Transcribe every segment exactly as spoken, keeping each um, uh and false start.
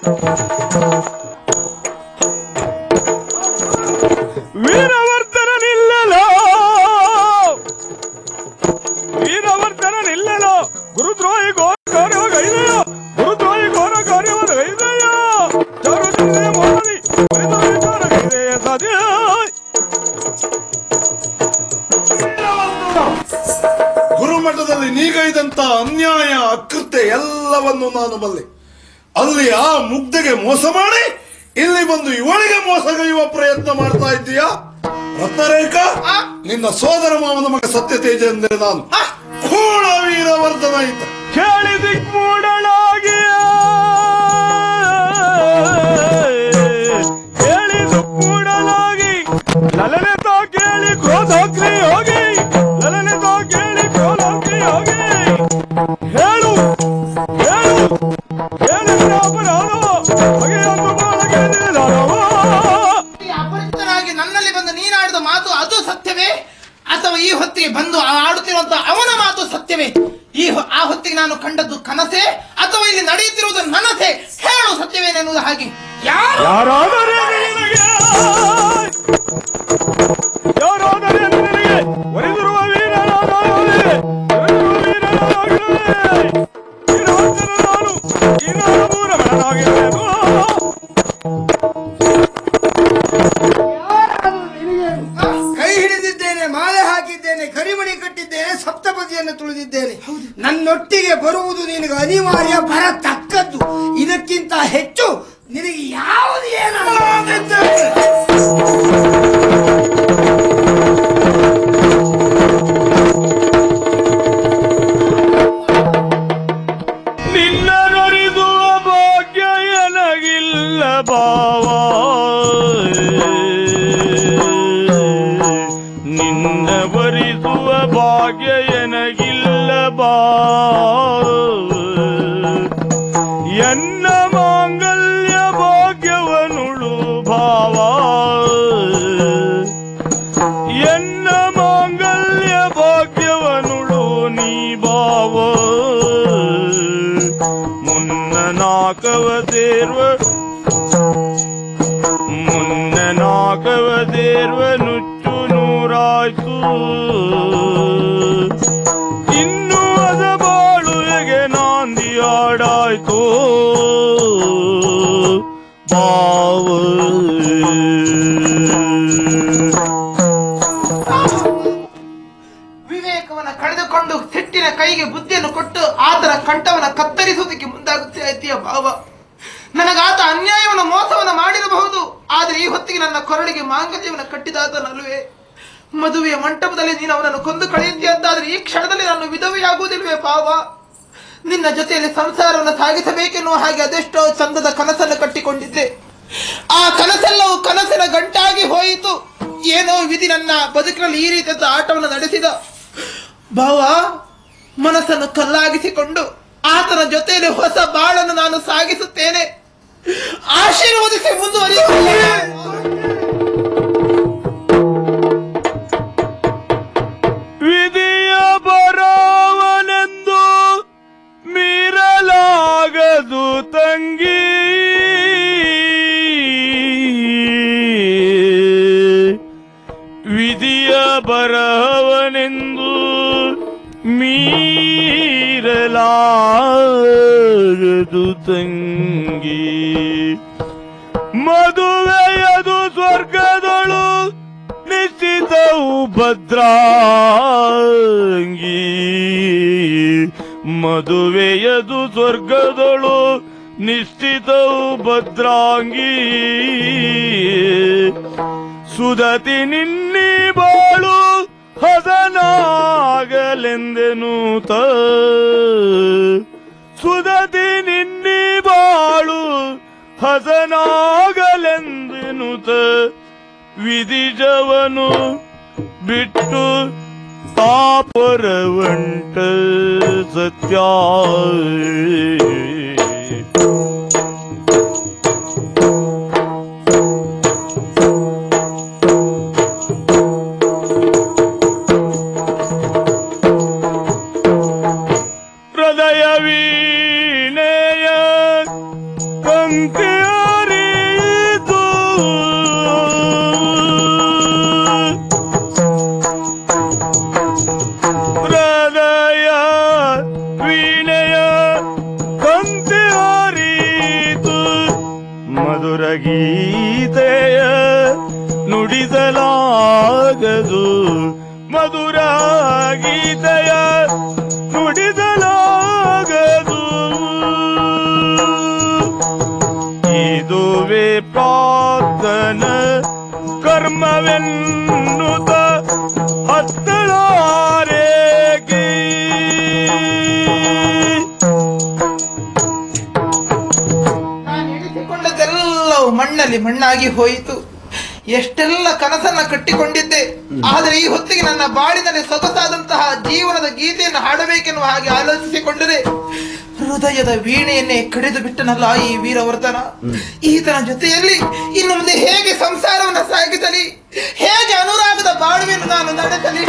ವೀರವರ್ಧನ ನಿಲ್ಲಲೋ ವೀರವರ್ಧನ ನಿಲ್ಲಲೋ ಗುರುದ್ರೋಹಿ ಘೋರ ಕಾರ್ಯವೈದೆಯೋ ಗುರುದ್ರೋಹಿ ಘೋರ ಕಾರ್ಯವೈದೆಯೋ ಚೌರಚಂದ್ರಿಯ ಮೋಹನಿ ಸಾಧ್ಯ ಗುರುಮಠದಲ್ಲಿ ನೀಗೈದಂತ ಅನ್ಯಾಯ ಅಕೃತ್ಯ ಎಲ್ಲವನ್ನು ನಾನು ಬಲ್ಲೆ. ಅಲ್ಲಿ ಆ ಮುಗ್ಧೆಗೆ ಮೋಸ ಮಾಡಿ ಇಲ್ಲಿ ಬಂದು ಇವಳಿಗೆ ಮೋಸಗೈಯುವ ಪ್ರಯತ್ನ ಮಾಡ್ತಾ ಇದ್ದೀಯಾ? ರತ್ನರೇಖಾ, ನಿನ್ನ ಸೋದರ ಮಾವನ ಮಗ ಸತ್ಯ ತೇಜ ಎಂದರೆ ನಾನು ಕೂಡ ವೀರವರ್ಧನ ಇದ್ದ ಕೇಳಿ ದಿಕ್ಮೂಡಲಾಗಿ ಕೇಳಿ ದಿಕ್ಮೂಡಲಾಗಿ ಲಲನೆ ತಾ ಕೇಳಿ ಕ್ರೋಧಾಗ್ನಿ ಹೋಗಿ ಲಲನೆ ತಾ ಕೇಳಿ ಕ್ರೋಧಾಗ್ನಿ ಹೋಗಿ ಹೇಳು ಹೇಳು ಹೇಳಿದ್ರೆ ಅಪರಾಧ ಬಗೆಯನ್ನು ಮಾಡಗೆ ಅಪರಿಚಿತನಾಗಿ ನನ್ನಲ್ಲಿ ಬಂದು ನೀನಾಡಿದ ಮಾತು ಅದು ಸತ್ಯವೇ, ಅಥವಾ ಈ ಹೊತ್ತಿಗೆ ಬಂದು ಆಡುತ್ತಿರುವಂತಹ ಅವನ ಮಾತು ಸತ್ಯವೇ? ಈ ಆ ಹೊತ್ತಿಗೆ ನಾನು ಕಂಡದ್ದು ಕನಸೆ ಅಥವಾ ಇಲ್ಲಿ ನಡೆಯುತ್ತಿರುವುದು ನನಸೆ? ಹೇಳು, ಸತ್ಯವೇನೆನ್ನುವುದು ಹಾಗೆ. ಯಾರಾದರೆ ನಿನಗೆ ಯಾರಾದರೆ ನಿನಗೆ ಒರೆದಿರುವ ವೀರನಾಗಿರುವೆ ವೀರವರ್ಧನ ನಾನು ಈ ನಾನು ಮೂರ ಮನನಾಗಿರುವೆನು. ಕೈ ಹಿಡಿದಿದ್ದೇನೆ, ಮಾಲೆ ಹಾಕಿದ್ದೇನೆ, ಕರಿಮಣಿ ಕಟ್ಟಿದ್ದೇನೆ, ಸಪ್ತಪದಿಯನ್ನು ತುಳಿದಿದ್ದೇನೆ. ನನ್ನೊಟ್ಟಿಗೆ ಬರುವುದು ನಿನಗೆ ಅನಿವಾರ್ಯ, ಬರತಕ್ಕದ್ದು. ಇದಕ್ಕಿಂತ ಹೆಚ್ಚು ನಿನಗೆ ಯಾವುದು ಏನಾಗುತ್ತೆ? ನಿನ್ನ ನೊರಿದುವ ಭಾಗ್ಯ ಎನಗಿಲ್ಲ ಭಾವ, ನಿನ್ನ ಬರಿಸುವ ಭಾಗ್ಯ ಎನಗಿಲ್ಲ ಭಾವ, ಎನ್ನ ಮಾಂಗಲ್ಯ ಭಾಗ್ಯವನುಳು ಭಾವ, ಎನ್ನ ಮಾಂಗಲ್ಯ ಭಾಗ್ಯವನುಳು ನೀ ಭಾವ, ಮುನ್ನ ನಾಕವ ದೇರ್ವ ಮುನ್ನ ನಾಕವ ದೇರ್ವ ನುಚ್ಚು ನೂರಾಯ್ತು, ಇನ್ನು ಅದ ಬಾಳುವೆಗೆ ನಾಂದಿ ಆಡಾಯ್ತು ಭಾವ. ವಿವೇಕವನ್ನ ಕಳೆದುಕೊಂಡು ಸಿಟ್ಟಿನ ಕೈಗೆ ಬುದ್ಧಿಯನ್ನು ಕೊಟ್ಟು ಆತನ ಕಂಠವನ್ನ ಕತ್ತರಿಸುವುದಕ್ಕೆ ಮುಂದಾಗುತ್ತಾ ಇದ್ದೀಯ ಭಾವ. ನನಗಾತ ಅನ್ಯಾಯವನ್ನು ಮೋಸವನ್ನು ಮಾಡಿರಬಹುದು, ಆದರೆ ಈ ಹೊತ್ತಿಗೆ ನನ್ನ ಕೊರಳಿಗೆ ಮಾಂಗಲ್ಯವನ್ನು ಕಟ್ಟಿದಾತನಲ್ವೇ? ಮದುವೆಯ ಮಂಟಪದಲ್ಲಿ ನೀನು ಅವನನ್ನು ಕೊಂದು ಕಳೆಯುತ್ತೀಯ ಅಂತಾದ್ರೆ ಈ ಕ್ಷಣದಲ್ಲಿ ನಾನು ವಿಧವೆಯಾಗುವುದಿಲ್ವೇ ಭಾವ? ನಿನ್ನ ಜೊತೆಯಲ್ಲಿ ಸಂಸಾರವನ್ನು ಸಾಗಿಸಬೇಕೆನ್ನುವ ಹಾಗೆ ಅದೆಷ್ಟೋ ಚಂದದ ಕನಸನ್ನು ಕಟ್ಟಿಕೊಂಡಿದ್ದೆ. ಆ ಕನಸೆಲ್ಲವೂ ಕನಸಿನ ಗಂಟಾಗಿ ಹೋಯಿತು. ಏನೋ ವಿಧಿ ನನ್ನ ಬದುಕಿನಲ್ಲಿ ಈ ರೀತಿಯ ಆಟವನ್ನು ನಡೆಸಿದ ಭಾವ. ಮನಸ್ಸನ್ನು ಕಲ್ಲಾಗಿಸಿಕೊಂಡು ಆತನ ಜೊತೆಯಲ್ಲಿ ಹೊಸ ಬಾಳನ್ನು ನಾನು ಸಾಗಿಸುತ್ತೇನೆ. ಆಶೀರ್ವದಿಸಿ ಮುಂದುವರಿಯುತ್ತೇನೆ. ವಿಧಿಯ ಬರವನೆಂದು ಮೀರಲಾಗದು ತಂಗಿ, ವಿಧಿಯ ಬರವನೆಂದು ಮೀರಲಾಗದು ತಂಗಿ, ಮದುವೆಯದು ಸ್ವರ್ಗದೊಳು ನಿಶ್ಚಿತವು ಭದ್ರಾಂಗಿ, ಮದುವೆಯದು ಸ್ವರ್ಗದೊಳು ನಿಶ್ಚಿತವು ಭದ್ರಾಂಗಿ, ಸುದತಿ ನಿನ್ನಿ ಬಾಳು ಹಸನಾಗಲೆಂದೆನೂತ, ಸುದತಿ ನಿನ್ನಿ ಬಾಳು ಹಸನಾಗಲೆಂದೆನುತ, ವಿಧಿಜವನು ಬಿಟ್ಟು ತಾಪರವಂಟ ಸತ್ಯ. ಹೃದಯ ವೀಣೆಯ ಕಂಕೆಯರಿದು ಹೃದಯ ವೀಣೆಯ ಕಂಕೆಯರಿದು ಮಧುರ ಗೀತೆಯ ನುಡಿಸಲಾಗದು ಮಧುರ ಗೀತೆಯ ನುಡಿಸಲಾಗದು ಇದುವೇ ಪ್ರಾರ್ಥನ ಕರ್ಮವೆನ್ನುತ್ತ ಹತ್ತಲಾರೇಗೆ ನಾನು ಎಣಿಸಿಕೊಂಡದೆಲ್ಲವೂ ಮಣ್ಣಲ್ಲಿ ಮಣ್ಣಾಗಿ ಹೋಯಿತು. ಎಷ್ಟೆಲ್ಲ ಕನಸನ್ನ ಕಟ್ಟಿಕೊಂಡಿದ್ದೆ. ಆದರೆ ಈ ಹೊತ್ತಿಗೆ ನನ್ನ ಬಾಳಿನಲ್ಲಿ ಸೊಗಸಾದಂತಹ ಜೀವನದ ಗೀತೆಯನ್ನು ಹಾಡಬೇಕೆನ್ನುವ ಹಾಗೆ ಆಲೋಚಿಸಿಕೊಂಡರೆ ಹೃದಯದ ವೀಣೆಯನ್ನೇ ಕಡಿದು ಬಿಟ್ಟನಲ್ಲ ಈ ವೀರವರ್ಧನ. ಈತನ ಜೊತೆಯಲ್ಲಿ ಇನ್ನು ಮುಂದೆ ಹೇಗೆ ಸಂಸಾರವನ್ನು ಸಾಗಿಸಲಿ, ಹೇಗೆ ಅನುರಾಗದ ಬಾಳುವೆಯನ್ನು ನಾನು ನಡೆಸಲಿ?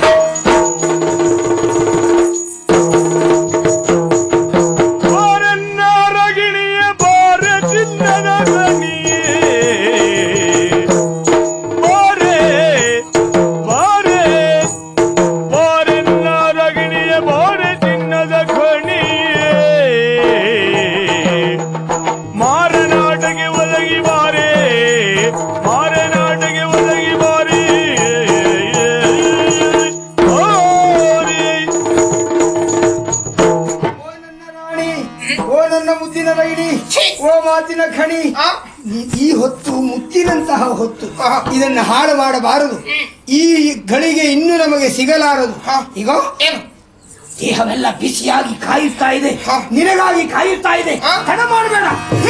ಮಾತಿನ ಖಣಿ, ಈ ಹೊತ್ತು ಮುತ್ತಿನಂತಹ ಹೊತ್ತು, ಇದನ್ನು ಹಾಳು ಮಾಡಬಾರದು. ಈ ಗಳಿಗೆ ಇನ್ನೂ ನಮಗೆ ಸಿಗಲಾರದು. ಈಗ ದೇಹವೆಲ್ಲ ಬಿಸಿಯಾಗಿ ಕಾಯುತ್ತಾ ಇದೆ, ನಿನಗಾಗಿ ಕಾಯುತ್ತಾ ಇದೆ. ತಡ ಮಾಡಬೇಡ,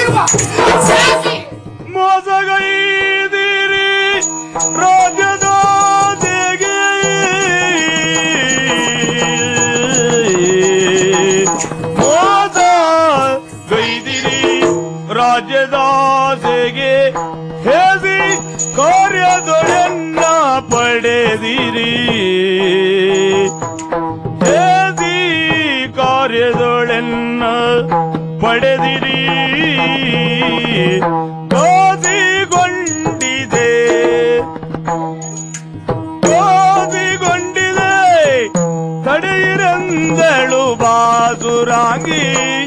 ಮೋಸಗೈದಿರಿ ರಾಜ್ಯದ ರಾಜ್ಯದಾಸೆಗೆ ಹೇಸಿ ಕಾರ್ಯದೊಡೆನ್ನ ಪಡೆದಿರಿ, ಹೇಸಿ ಕಾರ್ಯದೊಡೆನ್ನ ಪಡೆದಿರಿ. ಗೋದಿಗೊಂಡಿದೆ ಗೋದಿಗೊಂಡಿದೆ ತಡೆಯಿರಂದಳು ಬಾಸುರಾಂಗಿ.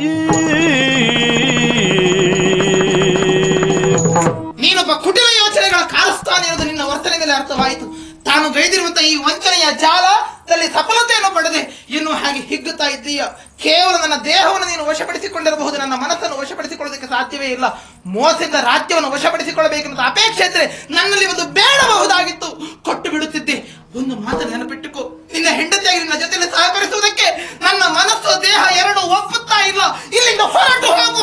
ನೀನೊಬ್ಬ ಕುಟಿಲ ಯೋಚನೆಗಳ ಕಾರಸ್ಥಾನ ಇರೋದು ನಿನ್ನ ವರ್ತನೆಯಲ್ಲಿ ಅರ್ಥವಾಯಿತು. ತಾನು ಗೈದಿರುವಂತಹ ಈ ವಂಚನೆಯ ಜಾಲದಲ್ಲಿ ಸಫಲತೆಯನ್ನು ಪಡೆದೆ ಎನ್ನುವ ಹಾಗೆ ಹಿಗ್ಗುತ್ತಾ ಇದ್ದೀಯ. ಕೇವಲ ನನ್ನ ದೇಹವನ್ನು ನೀನು ವಶಪಡಿಸಿಕೊಂಡಿರಬಹುದು, ನನ್ನ ಮನಸ್ಸನ್ನು ವಶಪಡಿಸಿಕೊಳ್ಳೋದಕ್ಕೆ ಸಾಧ್ಯವೇ ಇಲ್ಲ. ಮೋಸದಿಂದ ರಾಜ್ಯವನ್ನು ವಶಪಡಿಸಿಕೊಳ್ಳಬೇಕೆಂಬ ಅಪೇಕ್ಷೆ ಇದ್ರೆ ನನ್ನಲ್ಲಿ ಒಂದು ಬೇಡಬಹುದಾಗಿತ್ತು, ಕೊಟ್ಟು ಬಿಡುತ್ತಿದ್ದೆ. ಒಂದು ಮಾತನ್ನು ನೆನಪಿಟ್ಟುಕೋ, ನಿನ್ನ ಹೆಂಡತಿಯಾಗಿ ನಿನ್ನ ಜೊತೆಯಲ್ಲಿ ಸಹಕರಿಸುವುದಕ್ಕೆ ನನ್ನ ಮನಸ್ಸು ದೇಹ ಎರಡು ಒಪ್ಪುತ್ತಾ ಇಲ್ಲ. ಇಲ್ಲಿಂದ ಹೊರಟು ಹೋಗು.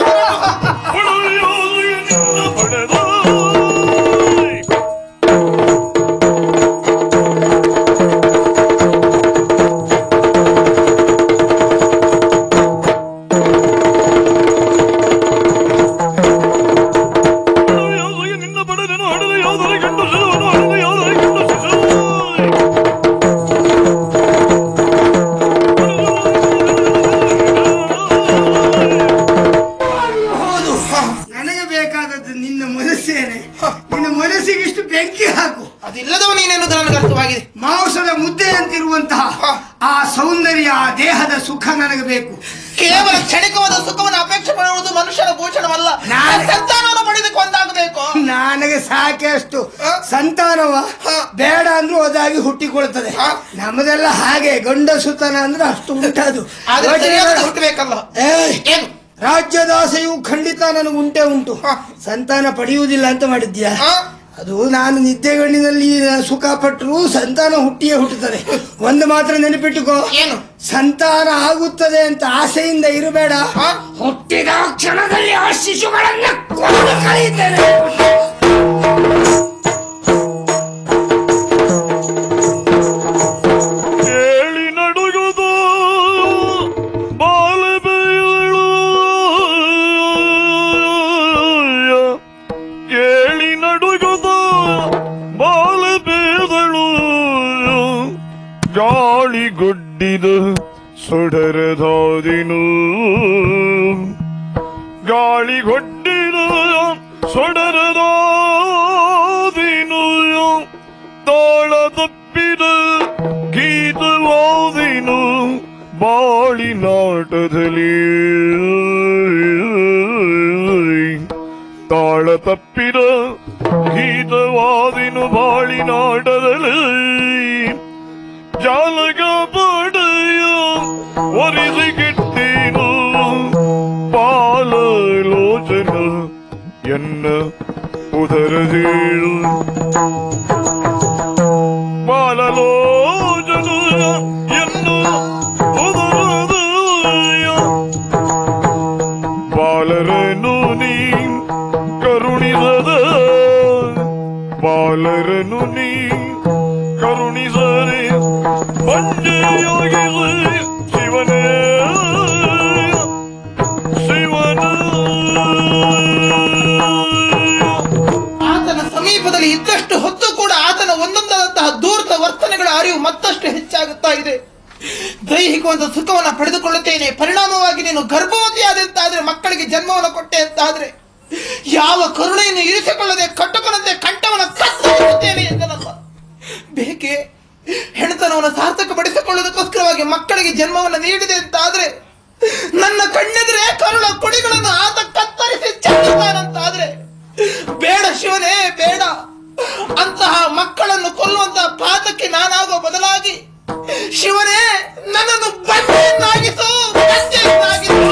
ನಿನ್ನ ಮನಸ್ಸಿಗೆ ಇಷ್ಟು ಬೆಂಕಿ ಹಾಕು. ಅದಿಲ್ಲದವ ನೀನೆನ್ನುವುದು ನನಗೆ ಅರ್ಥವಾಗಿದೆ. ಮಾಂಸದ ಮುದ್ದೆಯಂತಿರುವಂತಹ ಆ ಸೌಂದರ್ಯ, ಆ ದೇಹದ ಸುಖ ನನಗೆ ಬೇಕು. ಕೇವಲ ಕ್ಷಣಿಕವಾದ ಸುಖವನ್ನು ಅಪೇಕ್ಷೆ ಪಡುವುದು ಮನುಷ್ಯನ ಭೂಷಣವಲ್ಲ. ಸಂತಾನವನ್ನು ಪಡೆದಕ್ಕೆ ಒಂದಾಗಬೇಕು. ನನಗೆ ಸಾಕೆ ಅಷ್ಟು. ಸಂತಾನವ ಬೇಡ ಅಂದ್ರೂ ಅದಾಗಿ ಹುಟ್ಟಿಕೊಳ್ತದೆ. ನಮ್ಮದೆಲ್ಲ ಹಾಗೆ, ಗಂಡಸುತನ ಅಂದ್ರೆ ಅಷ್ಟು ಉಂಟದು. ಹುಟ್ಟಬೇಕಲ್ಲ. ಏನು ರಾಜ್ಯದಾಸೆಯು ಖಂಡಿತ ನನಗೆ ಉಂಟೆ ಉಂಟು. ಸಂತಾನ ಪಡೆಯುವುದಿಲ್ಲ ಅಂತ ಮಾಡಿದ್ಯಾ? ಅದು ನಾನು ನಿದ್ದೆಗಣ್ಣಿನಲ್ಲಿ ಸುಖ ಪಟ್ಟರು ಸಂತಾನ ಹುಟ್ಟಿಯೇ ಹುಟ್ಟುತ್ತದೆ. ಒಂದು ಮಾತ್ರ ನೆನಪಿಟ್ಟುಕೋ, ಸಂತಾನ ಆಗುತ್ತದೆ ಅಂತ ಆಸೆಯಿಂದ ಇರಬೇಡ. ಹುಟ್ಟಿದ ಕ್ಷಣದಲ್ಲಿ ಆ ಶಿಶುಗಳನ್ನ ಕೊಂದು ಕಳೆಯುತ್ತೇನೆ. ಗಾಳಿಗೊಡ್ಡಿದ ಸೊಡರದಾದಿನು ಗಾಳಿಗೊಡ್ಡಿದ ಸೊಡರದಾದಿನು ತಾಳ ತಪ್ಪಿದ ಗೀತವಾದಿನು ಬಾಳಿನಾಟದಲ್ಲಿ ತಾಳ ತಪ್ಪಿದ ಗೀತವಾದಿನು ಬಾಳಿನಾಟದಲ್ಲಿ ಜಾಲಗ ಪಡೆಯ ಒರಿಸಿಗಿಟ್ಟೇನು ಪಾಲಲೋಚನ ಎನ್ನ ಉದರದಿ ಬಾಲಲೋಚನ ಎನ್ನ ಉದರದ ಬಾಲರನು ನೀ ಕರುಣಿಸದ ಬಾಲರನು ನೀ ಕರುಣಿಸರೆ ಮಂಜೆಯಾಗಿಸ ಶಿವನೇ ಶಿವನ ಆತನ ಸಮೀಪದಲ್ಲಿ ಇದ್ದಷ್ಟು ಹೊತ್ತು ಕೂಡ ಆತನ ಒಂದೊಂದಾದಂತಹ ದೂರದ ವರ್ತನೆಗಳ ಅರಿವು ಮತ್ತಷ್ಟು ಹೆಚ್ಚಾಗುತ್ತಾ ಇದೆ. ದೈಹಿಕವಾದ ಸುಖವನ್ನು ಪಡೆದುಕೊಳ್ಳುತ್ತೇನೆ, ಪರಿಣಾಮವಾಗಿ ನೀನು ಗರ್ಭವತಿಯಾದಂತಾದ್ರೆ ಮಕ್ಕಳಿಗೆ ಜನ್ಮವನ್ನು ಕೊಟ್ಟೆ ಅಂತಾದ್ರೆ ಯಾವ ಕರುಣೆಯನ್ನು ಇರಿಸಿಕೊಳ್ಳದೆ ಕಟ್ಟುಕನಂತೆ ಕಂಠವನ್ನು ಕತ್ತರಿಸುತ್ತೇನೆ ಎಂದನಲ್ಲ. ಬೇಕೆ ಹೆಣತನವನ್ನು ಸಾರ್ಥಕಪಡಿಸಿಕೊಳ್ಳುವುದಕ್ಕೋಸ್ಕರವಾಗಿ ಮಕ್ಕಳಿಗೆ ಜನ್ಮವನ್ನು ನೀಡಿದೆ ಅಂತಾದ್ರೆ ನನ್ನ ಕಣ್ಣೆದುರೇ ಕರುಳ ಕುಡಿಗಳನ್ನು ಆತ ಕತ್ತರಿಸಿ ಚೆಲ್ಲುತ್ತಾನಂತಾದ್ರೆ ಬೇಡ ಶಿವನೇ ಬೇಡ. ಅಂತಹ ಮಕ್ಕಳನ್ನು ಕೊಲ್ಲುವಂತಹ ಪಾತಕ್ಕೆ ನಾನಾಗುವ ಬದಲಾಗಿ ಶಿವನೇ ನನ್ನನ್ನು ಬಂಡೆಯನ್ನಾಗಿಸು ಬಂಡೆಯನ್ನಾಗಿಸು.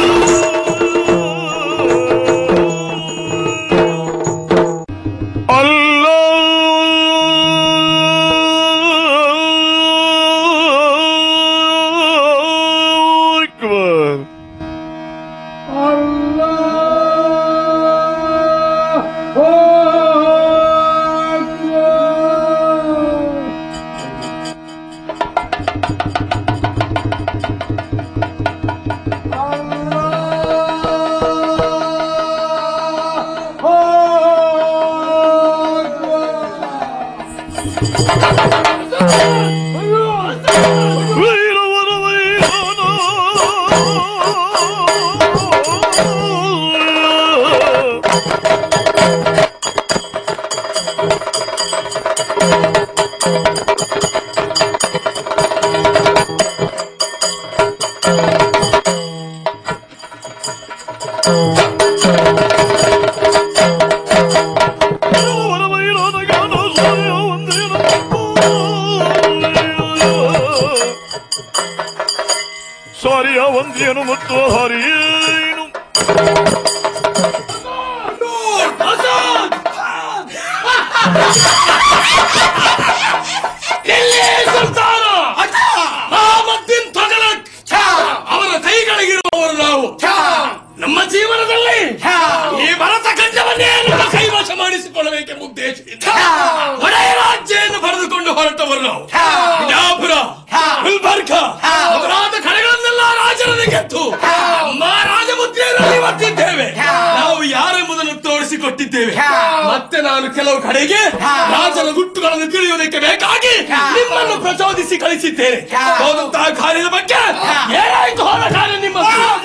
ಸಾರಿಯ ಒಂದೇನು ಮತ್ತು ಹರಿಯೇನು ಅವರ ಕೈಗಳಿಗಿರುವವರು ನಾವು ನಮ್ಮ ಜೀವನದಲ್ಲಿ ಈ ಭರತ ಖಂಡವನ್ನೇ ನಮ್ಮ ಕೈವಶ ಮಾಡಿಸಿಕೊಳ್ಳಬೇಕೆಂಬ ಉದ್ದೇಶದಿಂದ ಒಡೆಯ ರಾಜ್ಯವನ್ನು ಪಡೆದುಕೊಂಡು ಹೊರಟವರು ನಾವು. ಬಿಜಾಪುರ, ಗುಲ್ಬರ್ಗ ಮೊದಲಾದ ಕಡೆಗಳನ್ನೆಲ್ಲ ರಾಜರನ್ನು ಗೆದ್ದು ನಮ್ಮ ರಾಜಮುದ್ರೆಯಲ್ಲಿ ಬರ್ತಿದ್ದೇವೆ. ನಾವು ಯಾರೆಂಬುದನ್ನು ತೋರಿಸಿಕೊಟ್ಟಿದ್ದೇವೆ. ಮತ್ತೆ ನಾನು ಕೆಲವು ಕಡೆಗೆ ರಾಜನ ಗುಟ್ಟುಗಳನ್ನು ತಿಳಿಯುವುದಕ್ಕೆ ಬೇಕಾಗಿ ನಿಮ್ಮನ್ನು ಪ್ರಚೋದಿಸಿ ಕಳಿಸಿದ್ದೇನೆ. ಹೋದಂತಹ ಕಾರ್ಯದ ಬಗ್ಗೆ ಏನಾಯ್ತು ಹೋದ ಕಾರ್ಯ ನಿಮ್ಮ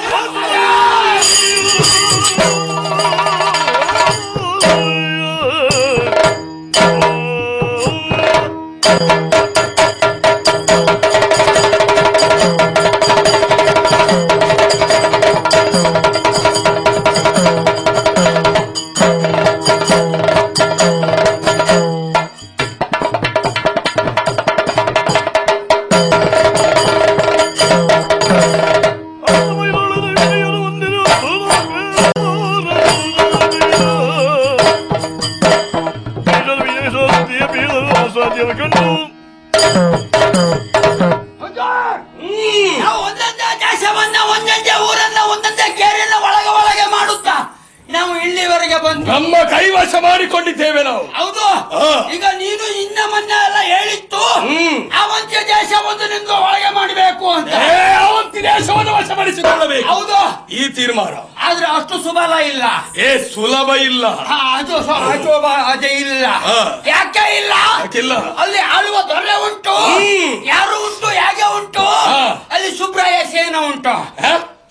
ಒಂದೊಂದೇ ದೇಶವನ್ನ ಒಂದೊಂದೇ ಊರನ್ನ ಒಂದೊಂದೇ ಕೇರಿಯನ್ನ ಒಳಗೆ ಒಳಗೆ ಮಾಡುತ್ತಾ ನಾವು ಇಲ್ಲಿವರೆಗೆ ಬಂದು ನಮ್ಮ ಕೈವಶ ಮಾಡಿಕೊಂಡಿದ್ದೇವೆ ನಾವು. ಹೌದು. ಈಗ ನೀನು ಇನ್ನ ಮೊನ್ನೆ ಎಲ್ಲ ಹೇಳಿತ್ತು ಅವಂತ್ಯ ದೇಶ ಒಂದು ನಿಂದು ಒಳಗೆ ಮಾಡಬೇಕು ಅಂತ. ಅವಂತಿ ದೇಶವನ್ನು ವಶಪಡಿಸಿಕೊಳ್ಳಬೇಕು. ಹೌದು. ಈ ತೀರ್ಮಾನ ಆದ್ರೆ ಅಷ್ಟು ಸುಲಭ ಇಲ್ಲ. ಏ ಸುಲಭ ಇಲ್ಲ. ಅದು ಅದೇ ಇಲ್ಲ. ಯಾಕೆ ಇಲ್ಲ? ಯಾಕಿಲ್ಲ? ಅಲ್ಲಿ ಆಳುವ ದೊರೆ ಉಂಟು, ಯಾರು ಉಂಟು, ಹೇಗೆ ಉಂಟು, ಅಲ್ಲಿ ಸುಬ್ರಾಯ ಸೇನ ಉಂಟು.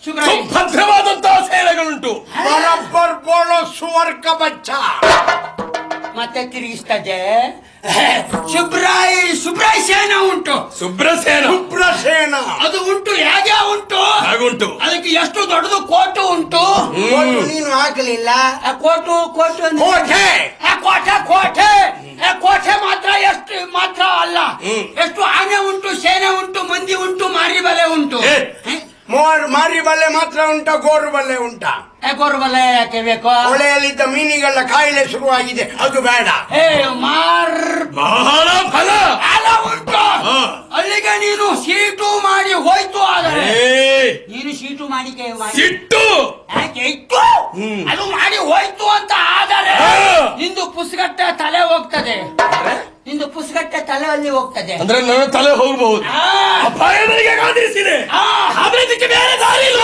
ಸುಭದ್ರವಾದಂತಹ ಸೇನೆಗಳುಂಟು. ಬರಬ್ಬರ್ ಬೋಳೋ ಸುವರ್ಕ ಬಚ್ಚ ಮತ್ತೆ ತಿರುಗಿಸ್ತದೆ. ಶುಭ್ರಾಯ್ ಶುಭ್ರಾಯ್ ಸೇನಾ ಉಂಟು. ಸುಬ್ರಸೇನ ಶುಭ್ರಸೇನ ಅದು ಉಂಟು. ಹೇಗೆ ಉಂಟು? ಹಾಗುಂಟು. ಅದಕ್ಕೆ ಎಷ್ಟು ದೊಡ್ಡದು ಕೋಟು ಉಂಟು. ಕೋಟು ನೀನು ಹಾಕಲಿಲ್ಲ. ಆ ಕೋಟು ಕೋಟು ಅಂದ್ರೆ- ಕೋಟೆ. ಆ ಕೋಟೆ ಕೋಟೆ ಆ ಕೋಟೆ ಮಾತ್ರ ಎಷ್ಟು ಮಾತ್ರ ಅಲ್ಲ, ಎಷ್ಟು ಆನೆ ಉಂಟು, ಸೇನೆ ಉಂಟು, ಮಂದಿ ಉಂಟು, ಮಾರಿ ಬಲೆ ಉಂಟು. ಏ. ಮಾರಿ ಬಲ್ಲೆ ಮಾತ್ರ ಉಂಟಾ, ಗೋರು ಬಲ್ಲೆ ಉಂಟಾ? ಗೋರು ಬಲೆ ಯಾಕೆ ಬೇಕು? ಹೊಳೆಯಲ್ಲಿದ್ದ ಮೀನಿಗೆಲ್ಲ ಕಾಯಿಲೆ ಶುರುವಾಗಿದೆ, ಅದು ಬೇಡ. ಏ ಮಾರ್ ಬಹಳ ಫಲ ಅಲ ಉಂಟು. ಅಲ್ಲಿಗೆ ನೀನು ಸೀಟು ಮಾಡಿ ಹೋಯ್ತು. ಆದರೆ ನೀನು ಸೀಟು ಮಾಡಿ ಸಿಟ್ಟು ಯಾಕೆ ಇತ್ತು ಅದು ಮಾಡಿ ಹೋಯ್ತು ಅಂತ ಆದರೆ ನಿಂದು ಪುಸ್ತಕಟ್ಟೆ ತಲೆ ಹೋಗ್ತದೆ. ನಿಂದು ಪುಸ್ತಕಟ್ಟೆ ತಲೆ ಅಲ್ಲಿ ಹೋಗ್ತದೆ ಅಂದ್ರೆ ನನ್ನ ತಲೆ ಹೋಗಬಹುದು. ಅಪಾಯ ನನಗೆ ಕಾದಿರಿಸಿದೆ. ಆದ್ರೆ ಇದಕ್ಕೆ ಬೇರೆ ದಾರಿ ಇಲ್ಲ.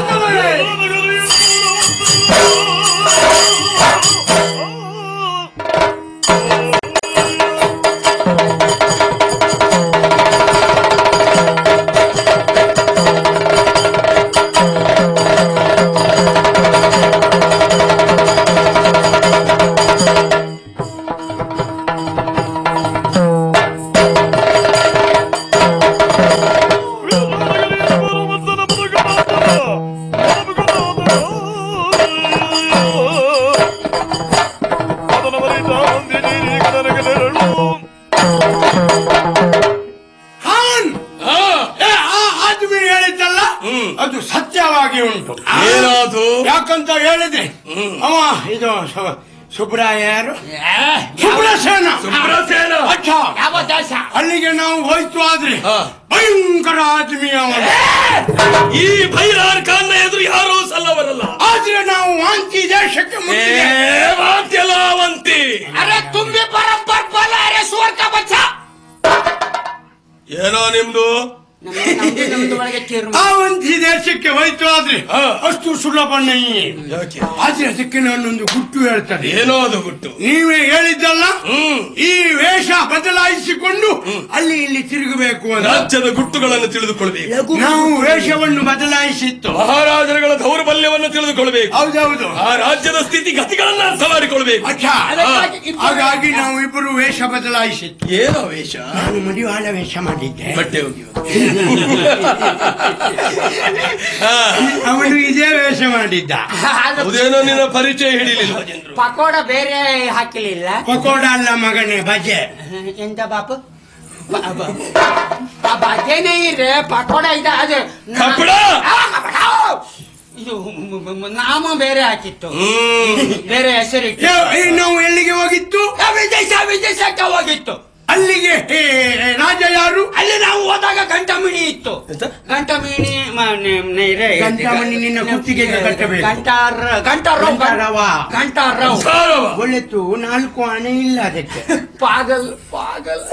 ಅದು ಸತ್ಯವಾಗಿ ಉಂಟು. ಏನಾದ್ರು ಯಾಕಂತ ಹೇಳಿದ್ರೆ ಅವ ಇದು ಸುಬ್ರಾಯ ಯಾರು? ಸುಬ್ರಸೇನ. ಸುಬ್ರಸೇನ ಅಚ್ಚಾ, ಯಾವ ದೇಶ? ಅಲ್ಲಿಗೆ ನಾವು ಹೋಯ್ತು ಆದ್ರೆ ಭಯಂಕರ ಆದ್ಮಿ ಅವನು. ಈ ಭೈರಾನ್ ಖಾನ್ ಎದುರು ಯಾರೂ ಸಲ್ಲವರಲ್ಲ. ಆದ್ರೆ ನಾವು ವಾಂತಿ ದೇಶಕ್ಕೆ ಮುಟ್ಟಿದೆ. ವಾಂತಿ ಅರೆ ತುಂಬಿ ಬರಬ್ಬರ್ ಬಲ. ಅರೆ ಸುವರ್ಕ ಬಚ್ಚ ಏನೋ ನಿಮ್ದು? ನಮ್ದು ಒಳಗೆ ಆ ವಂತಿ ದೇಶಕ್ಕೆ ಹೋಯ್ತು ಆದ್ರೆ ಅಷ್ಟು ಸುಲಭ ನಯ್ಯೆ. ಯಾಕೆ? ಆದ್ರೆ ಅದಕ್ಕೆ ನಾನೊಂದು ಗುಟ್ಟು ಹೇಳ್ತೇನೆ. ಏನೋ ಅದು ಗುಟ್ಟು. ನೀವೇ ಹೇಳಿದ್ದಲ್ಲ, ಹ್ಮ್ ಈ ವೇಷ ಬದಲಾಯಿಸಿಕೊಂಡು ಅಲ್ಲಿ ಇಲ್ಲಿ ತಿರುಗಬೇಕು ಅಂತ. ರಾಜ್ಯದ ಗುಟ್ಟುಗಳನ್ನು ತಿಳಿದುಕೊಳ್ಬೇಕು. ನಾವು ವೇಷವನ್ನು ಬದಲಾಯಿಸಿತ್ತು. ಮಹಾರಾಜರುಗಳ ದೌರ್ಬಲ್ಯವನ್ನು ತಿಳಿದುಕೊಳ್ಬೇಕು. ಹೌದೌದು. ಆ ರಾಜ್ಯದ ಸ್ಥಿತಿ ಗತಿಗಳನ್ನ ಅರ್ಥ ಮಾಡಿಕೊಳ್ಬೇಕು. ಅಚ್ಚಾ, ಹಾಗಾಗಿ ನಾವು ಇಬ್ಬರು ವೇಷ ಬದಲಾಯಿಸಿತ್ತು. ಏನೋ ವೇಷ? ನಾನು ಮಡಿವಾಳ ವೇಷ ಮಾಡಿದ್ದೆ. ಬಟ್ಟೆ ಹೋಗಿ ಅವನು ಇದೇ ವೇಷ ಮಾಡಿದ್ದ. ಅದೇನೋ ನಿನ್ನ ಪರಿಚಯ ಹಿಡಿಲಿಲ್ಲ. ಪಕೋಡ ಬೇರೆ ಹಾಕಲಿಲ್ಲ. ಪಕೋಡ ಅಲ್ಲ ಮಗನೇ, ಬಜೆ. ಎಂತ ಬಾಪು? ಬಜೆನೇ ಇದ್ರೆ ಪಕೋಡ ಇದೆ. ಅದು ಕಪಡ. ಇದು ನಾಮ ಬೇರೆ ಹಾಕಿತ್ತು, ಬೇರೆ ಹೆಸರಿತ್ತು. ನಾವು ಎಲ್ಲಿಗೆ ಹೋಗಿತ್ತು? ವಿದೇಶ ವಿದೇಶಕ್ಕೆ ಹೋಗಿತ್ತು. ಅಲ್ಲಿಗೆ ರಾಜ ಯಾರು? ಅಲ್ಲಿ ನಾವು ಹೋದಾಗ ಗಂಟಮಣಿ ಇತ್ತು. ಗಂಟಮಣಿ ಗಂಟಮಣಿ ನಿನ್ನ ಕುತ್ತಿಗೆಗೆ ಕಟ್ಟಬೇಕು. ಗಂಟಾರ ಗಂಟಾರವ್ ಗಂಟಾರವ್ ಒಳ್ಳೆತ್ತು. ನಾಲ್ಕು ಆನೆ ಇಲ್ಲ ಅದಕ್ಕೆ. ಪಾಗಲ್ ಪಾಗಲ್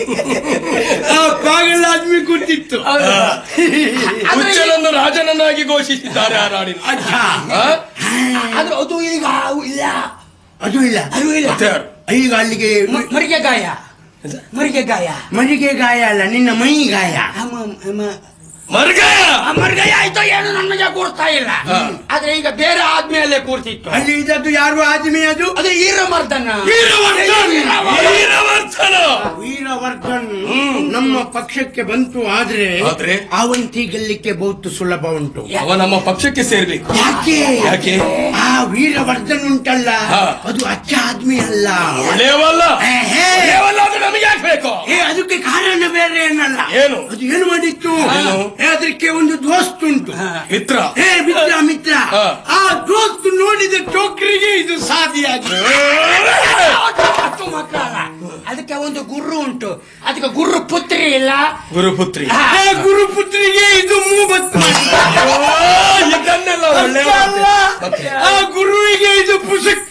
ಪಾಗಲ್ ಆದ್ಮಿ ಕೂತಿತ್ತು. ಹುಚ್ಚನನ್ನು ರಾಜನನ್ನಾಗಿ ಘೋಷಿಸಿದ್ದಾರೆ ಆ ನಾಡಿನ. ಅದು ಅದು ಈಗ ಇಲ್ಲ. ಅದು ಇಲ್ಲ, ಅದು ಇಲ್ಲ. ಈಗ ಅಲ್ಲಿಗೆ ಮರಿಗೆ ಗಾಯ. ಮರಿಗೆ ಗಾಯ. ಮರಿಗೆ ಗಾಯ ಅಲ್ಲ, ನಿನ್ನ ಮೈ ಗಾಯ. ಮರ್ಗಾಯ. ಮರ್ಗಾಯ ಆಯ್ತು ಏನು ನನಗೆ ಕೂರ್ತಾ ಇಲ್ಲ. ಆದ್ರೆ ಈಗ ಬೇರೆ ಆದ್ಮೇಲೆ ಕೂರ್ತಿತ್ತು. ಅಲ್ಲಿ ಇದ್ದದ್ದು ಯಾರು ಆದ್ಮಿ? ಅದು ಅದು ವೀರಮರ್ದನ. ವೀರವರ್ಧನ. ವೀರವರ್ಧನ್ ನಮ್ಮ ಪಕ್ಷಕ್ಕೆ ಬಂತು. ಆದ್ರೆ ಆದ್ರೆ ಅವಂತಿ ಗೆಲ್ಲಿಕ್ಕೆ ಬಹುತ್ ಸುಲಭ ಉಂಟು. ಅವ ನಮ್ಮ ಪಕ್ಷಕ್ಕೆ ಸೇರ್ಬೇಕು. ಯಾಕೆ? ಯಾಕೆ? ಆ ವೀರವರ್ಧನ್ ಉಂಟಲ್ಲ, ಅದು ಅಚ್ಚ ಆದ್ಮಿ ಅಲ್ಲ, ಒಳ್ಳೆಯವಲ್ಲ. ಒಳ್ಳೆಯವಲ್ಲ, ಅದು ನಮಗೆ ಹಾಕ್ಬೇಕು. ಏ ಅದಕ್ಕೆ ಕಾರಣ ಬೇರೆ ಏನಲ್ಲ. ಏನು? ಅದು ಏನು ಮಾಡಿತ್ತು? ಅದಕ್ಕೆ ಒಂದು ದೋಸ್ತ್ ಉಂಟು, ಮಿತ್ರ. ಏ ಮಿತ್ರ ಮಿತ್ರ ಆ ದೋಸ್ತ್ ನೋಡಿದ ಚೋಕ್ರಿಗೆ ಇದು ಸಾಧಿಯಾಗಿದೆ. ಅಷ್ಟು ಮಾತ್ರ ಅಲ್ಲ, ಅದಕ್ಕೆ ಒಂದು ಗುರು ಉಂಟು. ಅದಕ್ಕೆ ಗುರು ಪುತ್ರಿ ಇಲ್ಲ, ಗುರುಪುತ್ರಿ. ಗುರುಪುತ್ರಿಗೆ ಇದು ಮೂವತ್ತು. ಇದನ್ನೆಲ್ಲ ಒಳ್ಳೆ ಆ ಗುರುವಿಗೆ ಇದು ಪುಸ್ತಕ.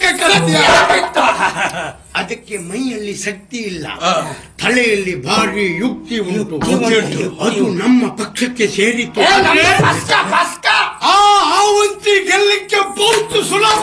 ಅದಕ್ಕೆ ಮೈಯಲ್ಲಿ ಶಕ್ತಿ ಇಲ್ಲ, ತಲೆಯಲ್ಲಿ ಭಾರಿ ಯುಕ್ತಿ ಉಂಟು. ಅದು ನಮ್ಮ ಪಕ್ಷಕ್ಕೆ ಸೇರಿತು. ಆ ಆವಂತಿ ಗೆಲ್ಲಕ್ಕೆ ಬಹುತ್ ಸುಲಭ.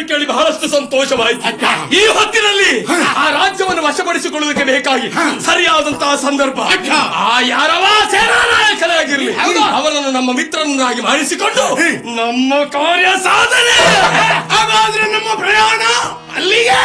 ಮಾತನ್ನು ಕೇಳಿ ಬಹಳಷ್ಟು ಸಂತೋಷವಾಯಿತು. ಈ ಹೊತ್ತಿನಲ್ಲಿ ಆ ರಾಜ್ಯವನ್ನು ವಶಪಡಿಸಿಕೊಳ್ಳುವುದಕ್ಕೆ ಬೇಕಾಗಿ ಸರಿಯಾದಂತಹ ಸಂದರ್ಭ ಆ ಯಾರವ ಸೇನಾ ನಾಯಕರಾಗಿರಲಿ ಅವರನ್ನು ನಮ್ಮ ಮಿತ್ರನನ್ನಾಗಿ ಮಾಡಿಸಿಕೊಂಡು ನಮ್ಮ ಕಾರ್ಯ ಸಾಧನೆ. ಹಾಗಾದ್ರೆ ನಮ್ಮ ಪ್ರಯಾಣ ಅಲ್ಲಿಗೆ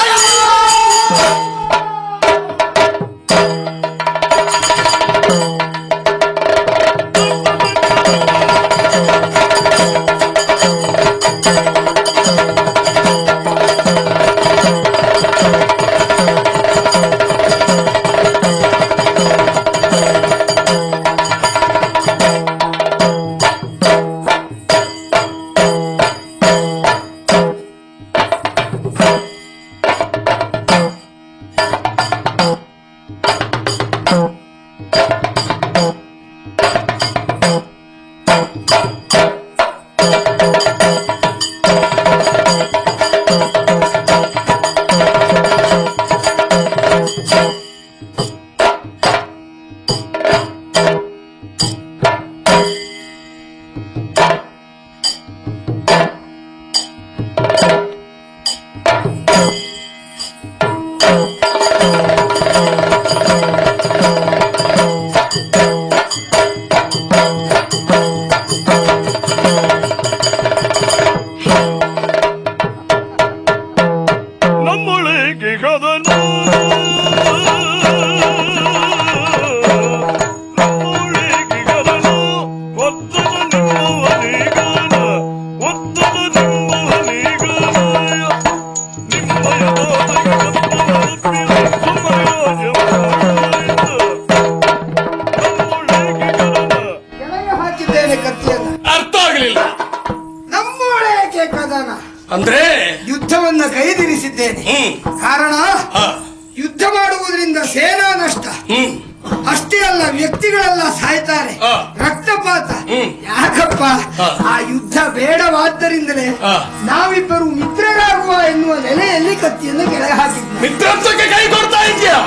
ಅಂದ್ರೆ ಯುದ್ಧವನ್ನ ಕೈದಿರಿಸಿದ್ದೇನೆ. ಕಾರಣ ಯುದ್ಧ ಮಾಡುವುದರಿಂದ ಸೇನಾ ನಷ್ಟ ಅಷ್ಟೇ ಅಲ್ಲ, ವ್ಯಕ್ತಿಗಳೆಲ್ಲ ಸಾಯ್ತಾರೆ, ರಕ್ತಪಾತ. ಯಾಕಪ್ಪ ಆ ಯುದ್ಧ ಬೇಡವಾದ್ದರಿಂದಲೇ ನಾವಿಬ್ಬರು ಮಿತ್ರರಾಗುವ ಎನ್ನುವ ನೆಲೆಯಲ್ಲಿ ಕತ್ತಿಯನ್ನು ಕೆಳಗೆ ಹಾಕಿದ್ದೆ. ಮಿತ್ರತ್ವಕ್ಕೆ ಕೈ ಕೊಡ್ತಾ ಇದೆಯಾ?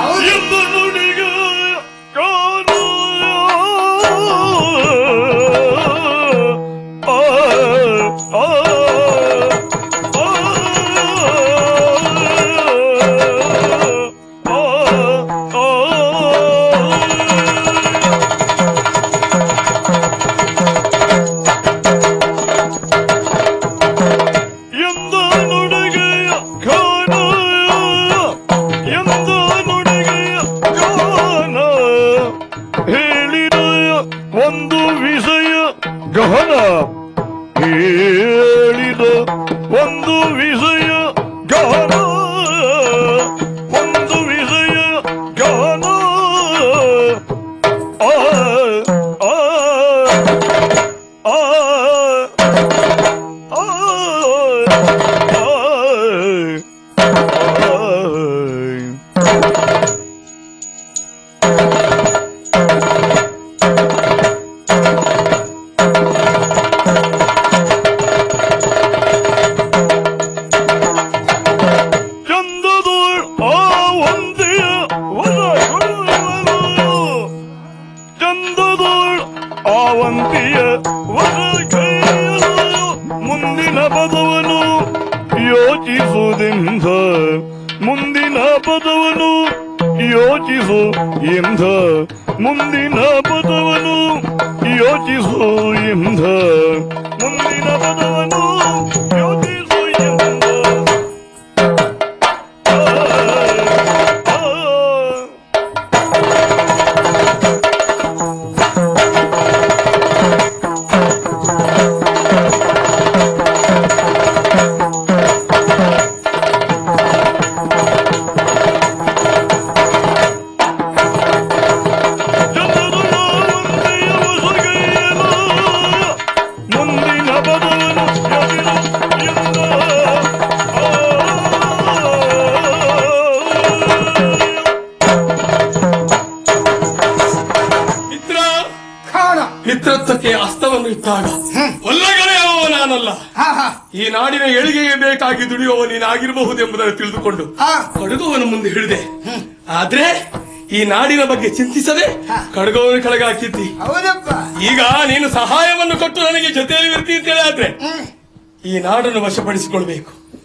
ಹೇಳಿದ ಒಂದು ವಿಷಯ ಗಹನ, ಒಂದು ವಿಷಯ ಗಹನ. ಆ ಆ ಆ ಮುಂದಿನ ಪದವನು ಯೋಚಿಸುವುದೆಂದ, ಮುಂದಿನ ಪದವನು ಯೋಚಿಸು ಎಂದ, ಮುಂದಿನ ಪದವನು ಯೋಚಿಸು ಎಂದ, ಮುಂದಿನ ಪದವನು ಯೋಚಿಸು ಎಂದ. ಮಿತ್ರತ್ವಕ್ಕೆ ಅಸ್ತವನ್ನು ಇಟ್ಟಾಗ ಒಲ್ಲಗಳೆಯುವವ ನಾನಲ್ಲ, ಈ ನಾಡಿನ ಏಳಿಗೆಗೆ ಬೇಕಾಗಿ ದುಡಿಯುವವ ನೀನಾಗಿರಬಹುದೆಂಬುದನ್ನು ತಿಳಿದುಕೊಂಡು ಕಡಗವನ ಮುಂದೆ ಹಿಡಿದೆ. ಆದ್ರೆ ಈ ನಾಡಿನ ಬಗ್ಗೆ ಚಿಂತಿಸದೆ ಕಡಗವನ್ನು ಕೆಳಗೆ ಹಾಕಿದ್ದಿ. ಈಗ ನೀನು ಸಹಾಯವನ್ನು ಕೊಟ್ಟು ನನಗೆ ಜೊತೆಯಲ್ಲಿ ಇರ್ತಿ ಅಂತ ಹೇಳಿದ್ರೆ ಈ ನಾಡನ್ನು ವಶಪಡಿಸಿಕೊಳ್ಬೇಕು.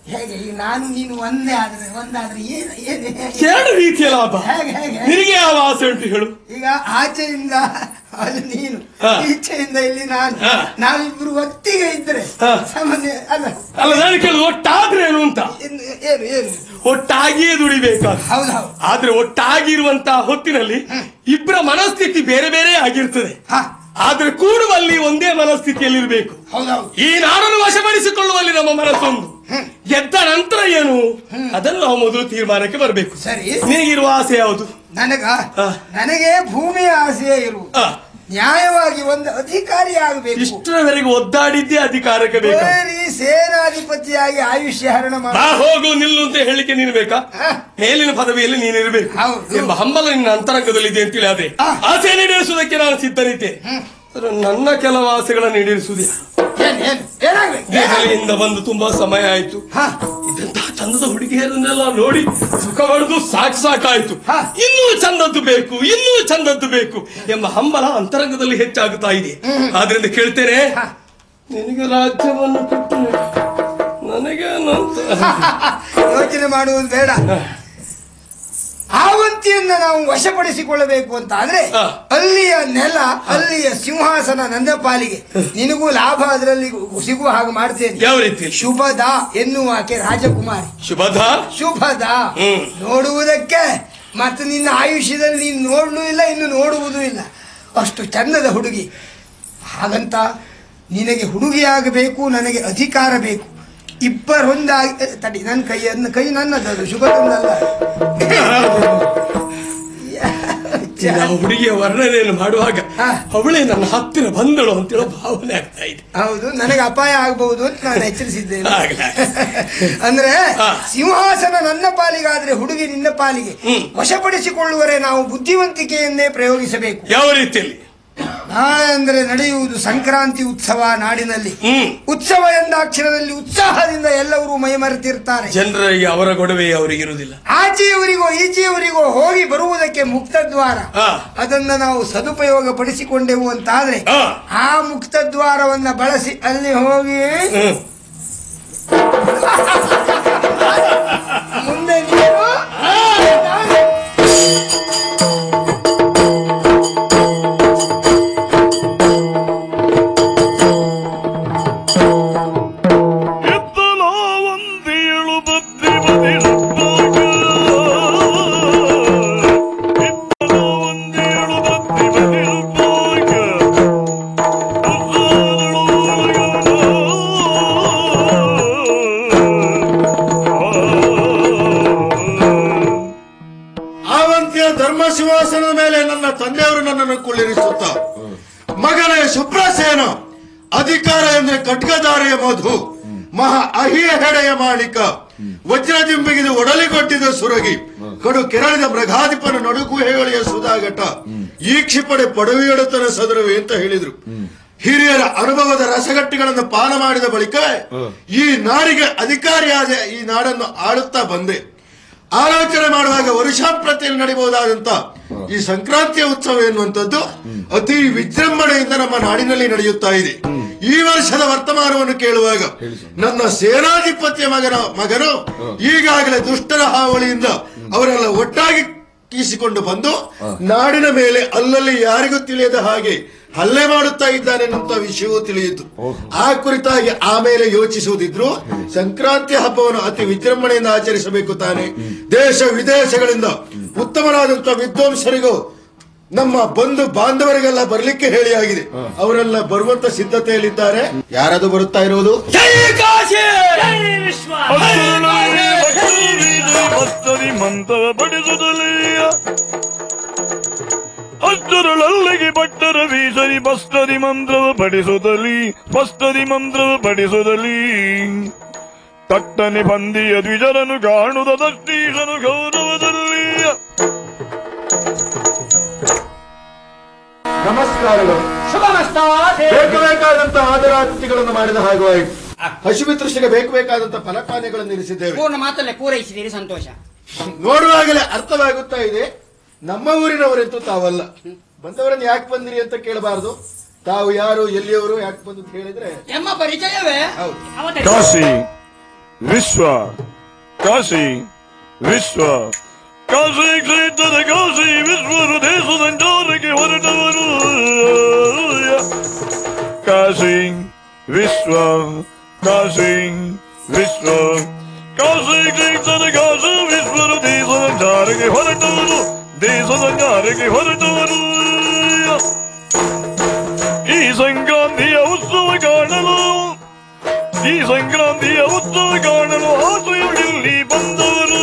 ಹೇಗೆ ಈಗ ನಾನು ನೀನು ಒಂದೇ ಆದ್ರೆ ಒಂದಾದ್ರೆ ಏನು ಏನು ಎರಡು ರೀತಿಯ ಲಾಭ. ಹೇಗೆ ಹೇಗೆ ನಿನಗೆ ಯಾವ ಆಸೆ ಉಂಟು ಹೇಳು? ಈಗ ಆಚೆಯಿಂದ ಅದು ನೀನು, ಹಾ. ಈಚೆಯಿಂದ ಇಲ್ಲಿ ನಾನು, ಹಾ. ನಾವಿಬ್ರು ಒಟ್ಟಿಗೆ ಇದ್ರೆ ಹಾ. ಸಾಮಾನ್ಯ ಅಲ್ಲ. ಅಲ್ಲ ನಾನು ಕೇಳುದು ಒಟ್ಟಾದ್ರೆ ಏನು ಅಂತ. ಇನ್ನು ಏನು ಏನು ಒಟ್ಟಾಗಿಯೇ ದುಡಿಬೇಕಾದ. ಹೌದು ಹೌದು. ಆದ್ರೆ ಒಟ್ಟಾಗಿರುವಂತಹ ಹೊತ್ತಿನಲ್ಲಿ ಇಬ್ಬರ ಮನಸ್ಥಿತಿ ಬೇರೆ ಬೇರೆ ಆಗಿರ್ತದೆ. ಹಾ ಆದ್ರೆ ಕೂಡುವಲ್ಲಿ ಒಂದೇ ಮನಸ್ಥಿತಿಯಲ್ಲಿ ಇರಬೇಕು. ಹೌದೌದು. ಈ ನಾಡನ್ನು ವಶಪಡಿಸಿಕೊಳ್ಳುವಲ್ಲಿ ನಮ್ಮ ಮನಸ್ಸೊಂದು. ಎದ್ದ ನಂತರ ಏನು ಅದನ್ನು ನಾವು ಮೊದಲು ತೀರ್ಮಾನಕ್ಕೆ ಬರಬೇಕು. ಸರಿ, ನಿನಗಿರುವ ಆಸೆ ಯಾವುದು? ನನಗ ಹಾ. ನನಗೆ ಭೂಮಿಯ ಆಸೆಯೇ ಇರು. ಆ, ನ್ಯಾಯವಾಗಿ ಒಂದು ಅಧಿಕಾರಿ ಆಗಬೇಕು. ಇಷ್ಟರವರೆಗೆ ಒದ್ದಾಡಿದ್ದೇ ಅಧಿಕಾರಕ್ಕೆ ಬೇಕು. ಬರೀ ಸೇನಾಧಿಪತಿಯಾಗಿ ಆಯುಷ್ಯ ಹರಣ ಬಾ ಮಾಡ ಹೋಗು ನಿಲ್ಲು ಅಂತ ಹೇಳಿಕೆ ನೀನು ಬೇಕಾ? ಹಾ. ಮೇಲಿನ ಪದವಿಯಲ್ಲಿ ನೀನಿರಬೇಕು ಹೌದು. ಎಂಬ ಹಂಬಲ ನಿನ್ನ ಅಂತರಂಗದಲ್ಲಿದೆ ಅಂತೇಳಿ ಅದೇ ಆ. ಆಸೆ ಈಡೇರಿಸುವುದಕ್ಕೆ ನಾನು ಸಿದ್ಧನಿದ್ದೆ. ಆದ್ರೆ ನನ್ನ ಕೆಲವು ಆಸೆಗಳನ್ನು ಈಡೇರಿಸುವುದೇ ಏನ್ ಏನ್ ಏನಾಗ್ಬೇಕು? ದೆಹಲಿಯಿಂದ ಬಂದು ತುಂಬಾ ಸಮಯ ಆಯ್ತು. ಹಾ. ಇದಂತಹ ಚಂದದ ಹುಡುಗಿಯರನ್ನೆಲ್ಲ ನೋಡಿ ಸುಖ ಪಡೆದು ಸಾಕು ಸಾಕಾಯ್ತು. ಹಾ. ಇನ್ನೂ ಚಂದದ್ದು ಬೇಕು, ಇನ್ನೂ ಚಂದದ್ದು ಬೇಕು ಎಂಬ ಹಂಬಲ ಅಂತರಂಗದಲ್ಲಿ ಹೆಚ್ಚಾಗುತ್ತಾ ಇದೆ. ಆದ್ರಿಂದ ಕೇಳ್ತೇನೆ, ನಿನಗೆ ರಾಜ್ಯವನ್ನು ಕೊಟ್ಟು ನನಗೇನು ಅಂತ ಯೋಚನೆ ಮಾಡುವುದು ಬೇಡ. ಆವಂತಿಯನ್ನ ನಾವು ವಶಪಡಿಸಿಕೊಳ್ಳಬೇಕು ಅಂತ ಆದ್ರೆ ಹಾ. ಅಲ್ಲಿಯ ನೆಲ, ಅಲ್ಲಿಯ ಸಿಂಹಾಸನ ನನ್ನ ಪಾಲಿಗೆ. ನಿನಗೂ ಲಾಭ ಅದರಲ್ಲಿ ಸಿಗುವ ಹಾಗೆ ಮಾಡ್ತೇನೆ. ಯಾವ ರೀತಿ? ಶುಭದ ಎನ್ನುವ ಆಕೆ ರಾಜಕುಮಾರಿ. ಶುಭದ ಶುಭದ ಹ್ಮ್. ನೋಡುವುದಕ್ಕೆ ಮತ್ತು ನಿನ್ನ ಆಯುಷ್ಯದಲ್ಲಿ ನೀನು ನೋಡಲೂ ಇಲ್ಲ, ಇನ್ನು ನೋಡುವುದೂ ಇಲ್ಲ, ಅಷ್ಟು ಚಂದದ ಹುಡುಗಿ. ಹಾಗಂತ ನಿನಗೆ ಹುಡುಗಿಯಾಗಬೇಕು, ನನಗೆ ಅಧಿಕಾರ ಬೇಕು. ಇಬ್ಬರೊಂದಾಗಿ ತಡಿ, ನನ್ನ ಕೈಯನ್ನು ಕೈ ನನ್ನದದು, ಶುಭದೊಂದಲ್ಲ. ಹುಡುಗಿಯ ವರ್ಣನೆಯನ್ನು ಮಾಡುವಾಗ ಹಾ. ಅವಳೇ ನನ್ನ ಹತ್ತಿರ ಬಂದಳು ಅಂತೇಳೋ ಭಾವನೆ ಆಗ್ತಾ ಇದೆ. ಹೌದು, ನನಗೆ ಅಪಾಯ ಆಗಬಹುದು ಅಂತ ನಾನು ಎಚ್ಚರಿಸಿದ್ದೇನೆ. ಆಗ್ಲಿ. ಅಂದ್ರೆ ಹಾ. ಸಿಂಹಾಸನ ನನ್ನ ಪಾಲಿಗಾದ್ರೆ ಹುಡುಗಿ ನಿನ್ನ ಪಾಲಿಗೆ. ಹ್ಮ್. ವಶಪಡಿಸಿಕೊಳ್ಳುವರೆ ನಾವು ಬುದ್ಧಿವಂತಿಕೆಯನ್ನೇ ಪ್ರಯೋಗಿಸಬೇಕು. ಯಾವ ರೀತಿಯಲ್ಲಿ? ನಾಳೆ ಅಂದ್ರೆ ನಡೆಯುವುದು ಸಂಕ್ರಾಂತಿ ಉತ್ಸವ ನಾಡಿನಲ್ಲಿ. ಹ್ಮ್. ಉತ್ಸವ ಎಂದಾಕ್ಷರದಲ್ಲಿ ಉತ್ಸಾಹದಿಂದ ಎಲ್ಲರೂ ಮೈಮರೆತಿರ್ತಾರೆ. ಜನರಿಗೆ ಅವರ ಗೊಡವೆ ಅವರಿಗೆ ಇರುವುದಿಲ್ಲ. ಆಚೆಯವರಿಗೋ ಈಚೆಯವರಿಗೋ ಹೋಗಿ ಬರುವುದಕ್ಕೆ ಮುಕ್ತ ದ್ವಾರ. ಹಾ. ಅದನ್ನ ನಾವು ಸದುಪಯೋಗ ಪಡಿಸಿಕೊಂಡೆವು ಅಂತಾದ್ರೆ ಹಾ. ಆ ಮುಕ್ತ ದ್ವಾರವನ್ನ ಬಳಸಿ ಅಲ್ಲಿ ಹೋಗಿ ಹ್ಮ್. ಮುಂದೆ ನೀನು ಎತ್ತಲೋ ಒಂದೇಳು ಬದ್ರಿ ಬದಿರುವಾಗ ಎತ್ತಲೋ ಒಂದೇಳು ಬದ್ರಿ ಬದಿರುವಾಗ ಆವಂತಿಯ ಧರ್ಮ ಸಿಂಹಾಸನದ ಮೇಲೆ ನನ್ನ ತಂದೆಯವರು ನನ್ನನ್ನು ಕುಳ್ಳಿರಿಸುತ್ತ, ಮಗನೇ ಶುಭ್ರಸೇನ, ಅಧಿಕಾರ ಎಂದ್ರೆ ಖಡ್ಗಧಾರೆಯ ಮಧು, ಮಹಾ ಅಹಿಯ ಹೆಡೆಯ ಮಾಣಿಕ, ವಜ್ರದಿಂಬಿಗಿದು ಒಡಲಿಗೊಟ್ಟಿದ ಸುರಗಿ, ಕಡು ಕೆರಳಿದ ಮೃಗಾಧಿಪನ ನಡುಗು ಹೇಳಿಯ ಸುಧಾಘಟ, ಈ ಕ್ಷಿಪಣಿ ಪಡವಿಯೊಡತನ ಸದರವೆ ಅಂತ ಹೇಳಿದ್ರು. ಹಿರಿಯರ ಅನುಭವದ ರಸಗಟ್ಟಿಗಳನ್ನು ಪಾನ ಮಾಡಿದ ಬಳಿಕ ಈ ನಾಡಿಗೆ ಅಧಿಕಾರಿಯಾದ ಈ ನಾಡನ್ನು ಆಳುತ್ತಾ ಬಂದೆ. ಆಲೋಚನೆ ಮಾಡುವಾಗ ವರ್ಷಾಂಪ್ರತಿಯಲ್ಲಿ ನಡೆಯಬಹುದಾದಂತ ಈ ಸಂಕ್ರಾಂತಿಯ ಉತ್ಸವ ಎನ್ನುವಂಥದ್ದು ಅತಿ ವಿಜೃಂಭಣೆಯಿಂದ ನಮ್ಮ ನಾಡಿನಲ್ಲಿ ನಡೆಯುತ್ತಾ ಇದೆ. ಈ ವರ್ಷದ ವರ್ತಮಾನವನ್ನು ಕೇಳುವಾಗ ನನ್ನ ಸೇನಾಧಿಪತಿಯ ಮಗನ ಮಗನು ಈಗಾಗಲೇ ದುಷ್ಟರ ಹಾವಳಿಯಿಂದ ಅವರೆಲ್ಲ ಒಟ್ಟಾಗಿ ಕೀಸಿಕೊಂಡು ಬಂದು ನಾಡಿನ ಮೇಲೆ ಅಲ್ಲಲ್ಲಿ ಯಾರಿಗೂ ತಿಳಿಯದ ಹಾಗೆ ಹಲ್ಲೆ ಮಾಡುತ್ತಾ ಇದ್ದಾನೆ ಅನ್ನುವಂತ ವಿಷಯವೂ ತಿಳಿಯಿತು. ಆ ಕುರಿತಾಗಿ ಆಮೇಲೆ ಯೋಚಿಸುವುದಿದ್ರು ಸಂಕ್ರಾಂತಿ ಹಬ್ಬವನ್ನು ಅತಿ ವಿಜೃಂಭಣೆಯಿಂದ ಆಚರಿಸಬೇಕು ತಾನೆ. ದೇಶ ವಿದೇಶಗಳಿಂದ ಉತ್ತಮರಾದಂತಹ ವಿದ್ವಾಂಸರಿಗೂ ನಮ್ಮ ಬಂಧು ಬಾಂಧವರಿಗೆಲ್ಲ ಬರ್ಲಿಕ್ಕೆ ಹೇಳಿ ಆಗಿದೆ. ಅವರೆಲ್ಲ ಬರುವಂತ ಸಿದ್ಧತೆಯಲ್ಲಿದ್ದಾರೆ. ಯಾರದು ಬರುತ್ತಾ ಇರುವುದು? ಭಕ್ತರಿ ಮಂತ್ರ ಬಡಿಸುತ್ತಲೇ ಅಷ್ಟರಲ್ಲಿಗೆ ಭಕ್ತರ ವೀಸರಿ ಬಸ್ತರಿ ಮಂತ್ರವ ಪಡಿಸುತ್ತಲಿ ಬಸ್ತರಿ ಮಂತ್ರವ ಪಡಿಸುತ್ತಲಿ ತಟ್ಟನೆ ಬಂದಿಯ ದ್ವಿಜರನು ಕಾಣುದ ದಷ್ಟೀಶನು ಗೌರವದಲ್ಲಿ. ನಮಸ್ಕಾರಗಳು. ಬೇಕು ಬೇಕಾದಂತಹ ಆದರಾತಿಥಿಗಳನ್ನು ಮಾಡಿದ ಹಾಗೂ ಆಯಿತು. ಹಸಿಮಿತ್ರಸಿಗೆ ಬೇಕು ಬೇಕಾದಂತಹ ಫಲಪಾನಗಳನ್ನು ಇರಿಸಿದ್ದೇವೆ. ಪೂರ್ಣ ಮಾತಲ್ಲೇ ಪೂರೈಸಿದ್ದೀರಿ, ಸಂತೋಷ. ನೋಡುವಾಗಲೇ ಅರ್ಥವಾಗುತ್ತಾ ಇದೆ, ನಮ್ಮ ಊರಿನವರೆಂತೂ ತಾವಲ್ಲ. ಬಂದವರನ್ನು ಯಾಕೆ ಬಂದಿರಿ ಅಂತ ಕೇಳಬಾರದು. ತಾವು ಯಾರು, ಎಲ್ಲಿಯವರು, ಯಾಕೆ ಬಂದು ಹೇಳಿದ್ರೆ ಎಮ್ಮ ಪರಿಚಯವೇ. ಹೌದು. ಕಾಶಿ ವಿಶ್ವ ಕಾಶಿ ವಿಶ್ವ ಕಾಶಿ ಕ್ಷೇತ್ರದ ಕಾಶಿ ವಿಶ್ವರು ದೇಶ ಸಂಚಾರಕ್ಕೆ ಹೊರಟವರು ಕಾಶಿ ವಿಶ್ವ ಕಾಶಿ ವಿಶ್ವ ಕಾಶಿ ಕ್ಷೇತ್ರದ ಕಾಶಿ ವಿಶ್ವರು ದೇಶ ಸಂಚಾರಕ್ಕೆ ಹೊರಟವರು ದೇಶ ಸಂಚಾರಕ್ಕೆ ಹೊರಟವರು ಈ ಸಂಕ್ರಾಂತಿಯ ಉತ್ಸವ ಕಾಣಲು ಈ ಸಂಕ್ರಾಂತಿಯ ಉತ್ಸವ ಕಾಣಲು ಆಸೆಯಲ್ಲಿ ಬಂದವರು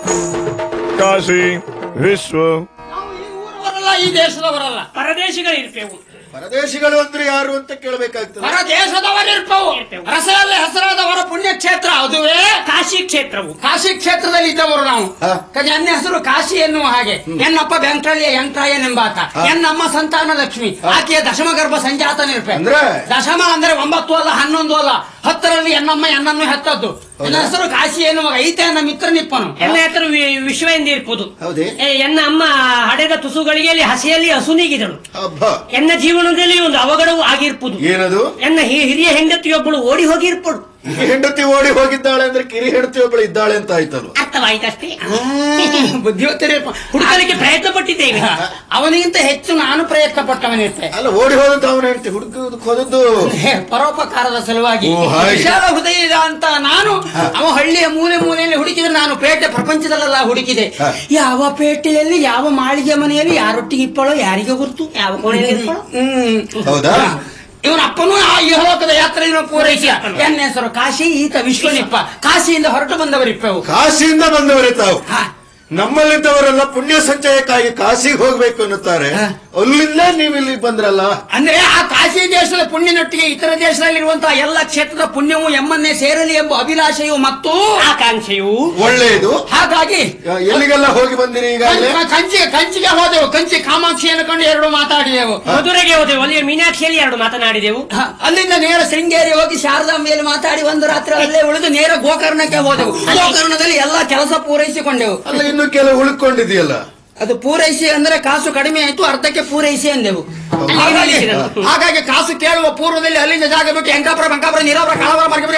ಕಾಶಿ ವಿಶ್ವ. ನಾವು ಈ ಊರವರಲ್ಲ, ಈ ದೇಶದವರಲ್ಲ, ಪರದೇಶಿಗಳಿರ್ತೇವು. ಪರದೇಶಿಗಳು ಅಂದ್ರೆ ಯಾರು ಅಂತ ಕೇಳಬೇಕಾಗ್ತದೆ. ಹೊರ ದೇಶದವರಿರ್ಪವು. ರಸದಲ್ಲಿ ಹೆಸರಾದವರ ಪುಣ್ಯ ಕ್ಷೇತ್ರ ಅದುವೇ ಕಾಶಿ ಕ್ಷೇತ್ರವು. ಕಾಶಿ ಕ್ಷೇತ್ರದಲ್ಲಿ ಇದ್ದವರು ನಾವು. ಹಾ. ನನ್ನ ಹೆಸರು ಕಾಶಿ ಎನ್ನುವ ಹಾಗೆ. ಎನ್ನಪ್ಪ ಬೆಂಕಳ್ಳಿಯ ಎಂಟ್ರಾಯನೆಂಬಾತ. ಎನ್ನಮ್ಮ ಸಂತಾನ ಲಕ್ಷ್ಮಿ. ಆಕೆಯ ದಶಮ ಗರ್ಭ ಸಂಜಾತ ನಿರೂಪೆ. ಅಂದ್ರೆ ದಶಮ ಅಂದ್ರೆ ಒಂಬತ್ತು ಅಲ್ಲ, ಹನ್ನೊಂದು ಅಲ್ಲ, ಹತ್ತರಲ್ಲಿ ಎನ್ನಮ್ಮ ಎನ್ನನ್ನು ಹೆತ್ತದ್ದು. ನನ್ನ ಹೆಸರು ಕಾಶಿ ಎನ್ನುವ ಐತೆ ನನ್ನ ಮಿತ್ರ ನಿಪ್ಪನು. ಎನ್ನ ಹೆಸರು ವಿ- ವಿಶ್ವ ಎಂದಿರ್ಬೋದು. ಹೌದೇ? ಏ, ಎನ್ನ ಅಮ್ಮ ಹಡೆದ ತುಸುಗಳಿಗೆ ಹಸಿಯಲ್ಲಿ ಹಸುನೀಗಿದಳು. ಅಬ್ಬಾ, ಎನ್ನ ಜೀವನದಲ್ಲಿ ಒಂದು ಅವಘಡವು ಆಗಿರ್ಬೋದು. ಏನದು? ಎನ್ನ ಹಿ- ಹಿರಿಯ ಹೆಂಡತಿಯೊಬ್ಬಳು ಓಡಿ ಹೋಗಿರ್ಬೋದು. ಹೆಂಡತಿ ಓಡಿ ಹೋಗಿದ್ದಾಳೆ ಅಂದ್ರೆ ಕಿರಿ ಹೆಂಡತಿ ಒಬ್ಬಳು ಇದ್ದಾಳೆ ಅಂತ ಆಯ್ತಲ್ವ? ಅರ್ಥವಾಯ್ತಷ್ಟೇ. ಬುದ್ಧಿವಂತರೇ ಹುಡುಕಲಿಕ್ಕೆ ಪ್ರಯತ್ನ ಪಟ್ಟಿದ್ದೇವೆ. ಅವನಿಗಿಂತ ಹೆಚ್ಚು ನಾನು ಪ್ರಯತ್ನ ಪಟ್ಟವನಿರ್ತೆ. ಅಲ್ಲ, ಓಡಿ ಹೋದಂತ ಅವನ ಹೆಂಡತಿ ಹುಡುಕುವುದಕ್ಕೆ ಹೋದದ್ದು ಹೇ, ಪರೋಪಕಾರದ ಸಲುವಾಗಿ. ಓ, ಹಾಗೆ. ವಿಶಾಲ ಹೃದಯದ ಅಂತ ನಾನು ಅವ ಹಳ್ಳಿಯ ಮೂಲೆ ಮೂಲೆಯಲ್ಲಿ ಹುಡುಕಿದ್ರೆ, ನಾನು ಪೇಟೆ ಪ್ರಪಂಚದಲ್ಲೆಲ್ಲ ಹುಡುಕಿದೆ. ಹಾ. ಯಾವ ಪೇಟೆಯಲ್ಲಿ ಯಾವ ಮಾಳಿಗೆ ಮನೆಯಲ್ಲಿ ಯಾರೊಟ್ಟಿಗೆ ಇಪ್ಪಳೋ ಯಾರಿಗೆ ಗುರ್ತು, ಯಾವ ಕೋಣೆಯಲ್ಲಿ ಇರ್ತಾಳೋ? ಹ್ಮ್ ಹೌದಾ? ಇವನ ಅಪ್ಪನೂ ಆ ಇಹಲೋಕದ ಯಾತ್ರೆಯನ್ನು ಪೂರೈಸಿದ. ಎನ್ನ ಹೆಸರು ಕಾಶಿ, ಈತ ವಿಶ್ವನಿಪ್ಪ. ಕಾಶಿಯಿಂದ ಹೊರಟು ಬಂದವರಿಪ್ಪವು. ಕಾಶಿಯಿಂದ ಬಂದವರೇ ತಾವು. ಹಾ. ನಮ್ಮಲ್ಲಿದ್ದವರೆಲ್ಲ ಪುಣ್ಯ ಸಂಚಯಕ್ಕಾಗಿ ಕಾಶಿಗೆ ಹೋಗ್ಬೇಕು ಅನ್ನುತ್ತಾರೆ. ಅಲ್ಲಿಂದ ನೀವು ಇಲ್ಲಿ ಬಂದ್ರಲ್ಲ. ಅಂದ್ರೆ ಆ ಕಾಶಿ ದೇಶದ ಪುಣ್ಯನೊಟ್ಟಿಗೆ ಇತರ ದೇಶದಲ್ಲಿರುವಂತಹ ಎಲ್ಲ ಕ್ಷೇತ್ರದ ಪುಣ್ಯವು ಎಮ್ಮನ್ನೇ ಸೇರಲಿ ಎಂಬ ಅಭಿಲಾಷೆಯು ಮತ್ತು ಆಕಾಂಕ್ಷೆಯು ಒಳ್ಳೆಯದು. ಹಾಗಾಗಿ ಎಲ್ಲಿಗೆಲ್ಲ ಹೋಗಿ ಬಂದಿರಿ ಈಗಾಗಲೇ? ಕಂ- ಕಂಚಿಗೆ ಕಂಚಿಗೆ ಹೋದೆವು. ಕಂಚಿ ಕಾಮಾಕ್ಷಿಯನ್ನು ಕಂಡು ಎರಡು ಮಾತಾಡಿದೆವು. ಮಧುರೆಗೆ ಹೋದೆವು. ಅಲ್ಲಿ ಮೀನಾಕ್ಷಿಯಲ್ಲಿ ಎರಡು ಮಾತನಾಡಿದೆವು. ಹ, ಅಲ್ಲಿಂದ ನೇರ ಶೃಂಗೇರಿ ಹೋಗಿ ಶಾರದಾಂಬೆಯಲ್ಲಿ ಮಾತಾಡಿ ಒಂದು ರಾತ್ರಿ ಅಲ್ಲೇ ಉಳಿದು ನೇರ ಗೋಕರ್ಣಕ್ಕೆ ಹೋದೆವು. ಗೋಕರ್ಣದಲ್ಲಿ ಎಲ್ಲ ಕೆಲಸ ಪೂರೈಸಿಕೊಂಡೆವು. ಅಲ್ಲ, ಇನ್ನು ಕೆಲವು ಉಳ್ಕೊಂಡಿದೆಯಲ್ಲ. ಅದು ಪೂರೈಸಿ ಅಂದ್ರೆ ಕಾಸು ಕಡಿಮೆ ಆಯ್ತು, ಅರ್ಧಕ್ಕೆ ಪೂರೈಸಿ ಅಂದೆವು. ಹಾಗಾಗಿ ಹಾಗಾಗಿ ಕಾಸು ಕೇಳುವ ಪೂರ್ವದಲ್ಲಿ ಅಲ್ಲಿಂದ ಜಾಗ ಬಿಟ್ಟು ಎಂಕಾಪುರ ಬಂಕಾಪುರ ನೀರಾವರ ಕಾಳವರ ನೀವು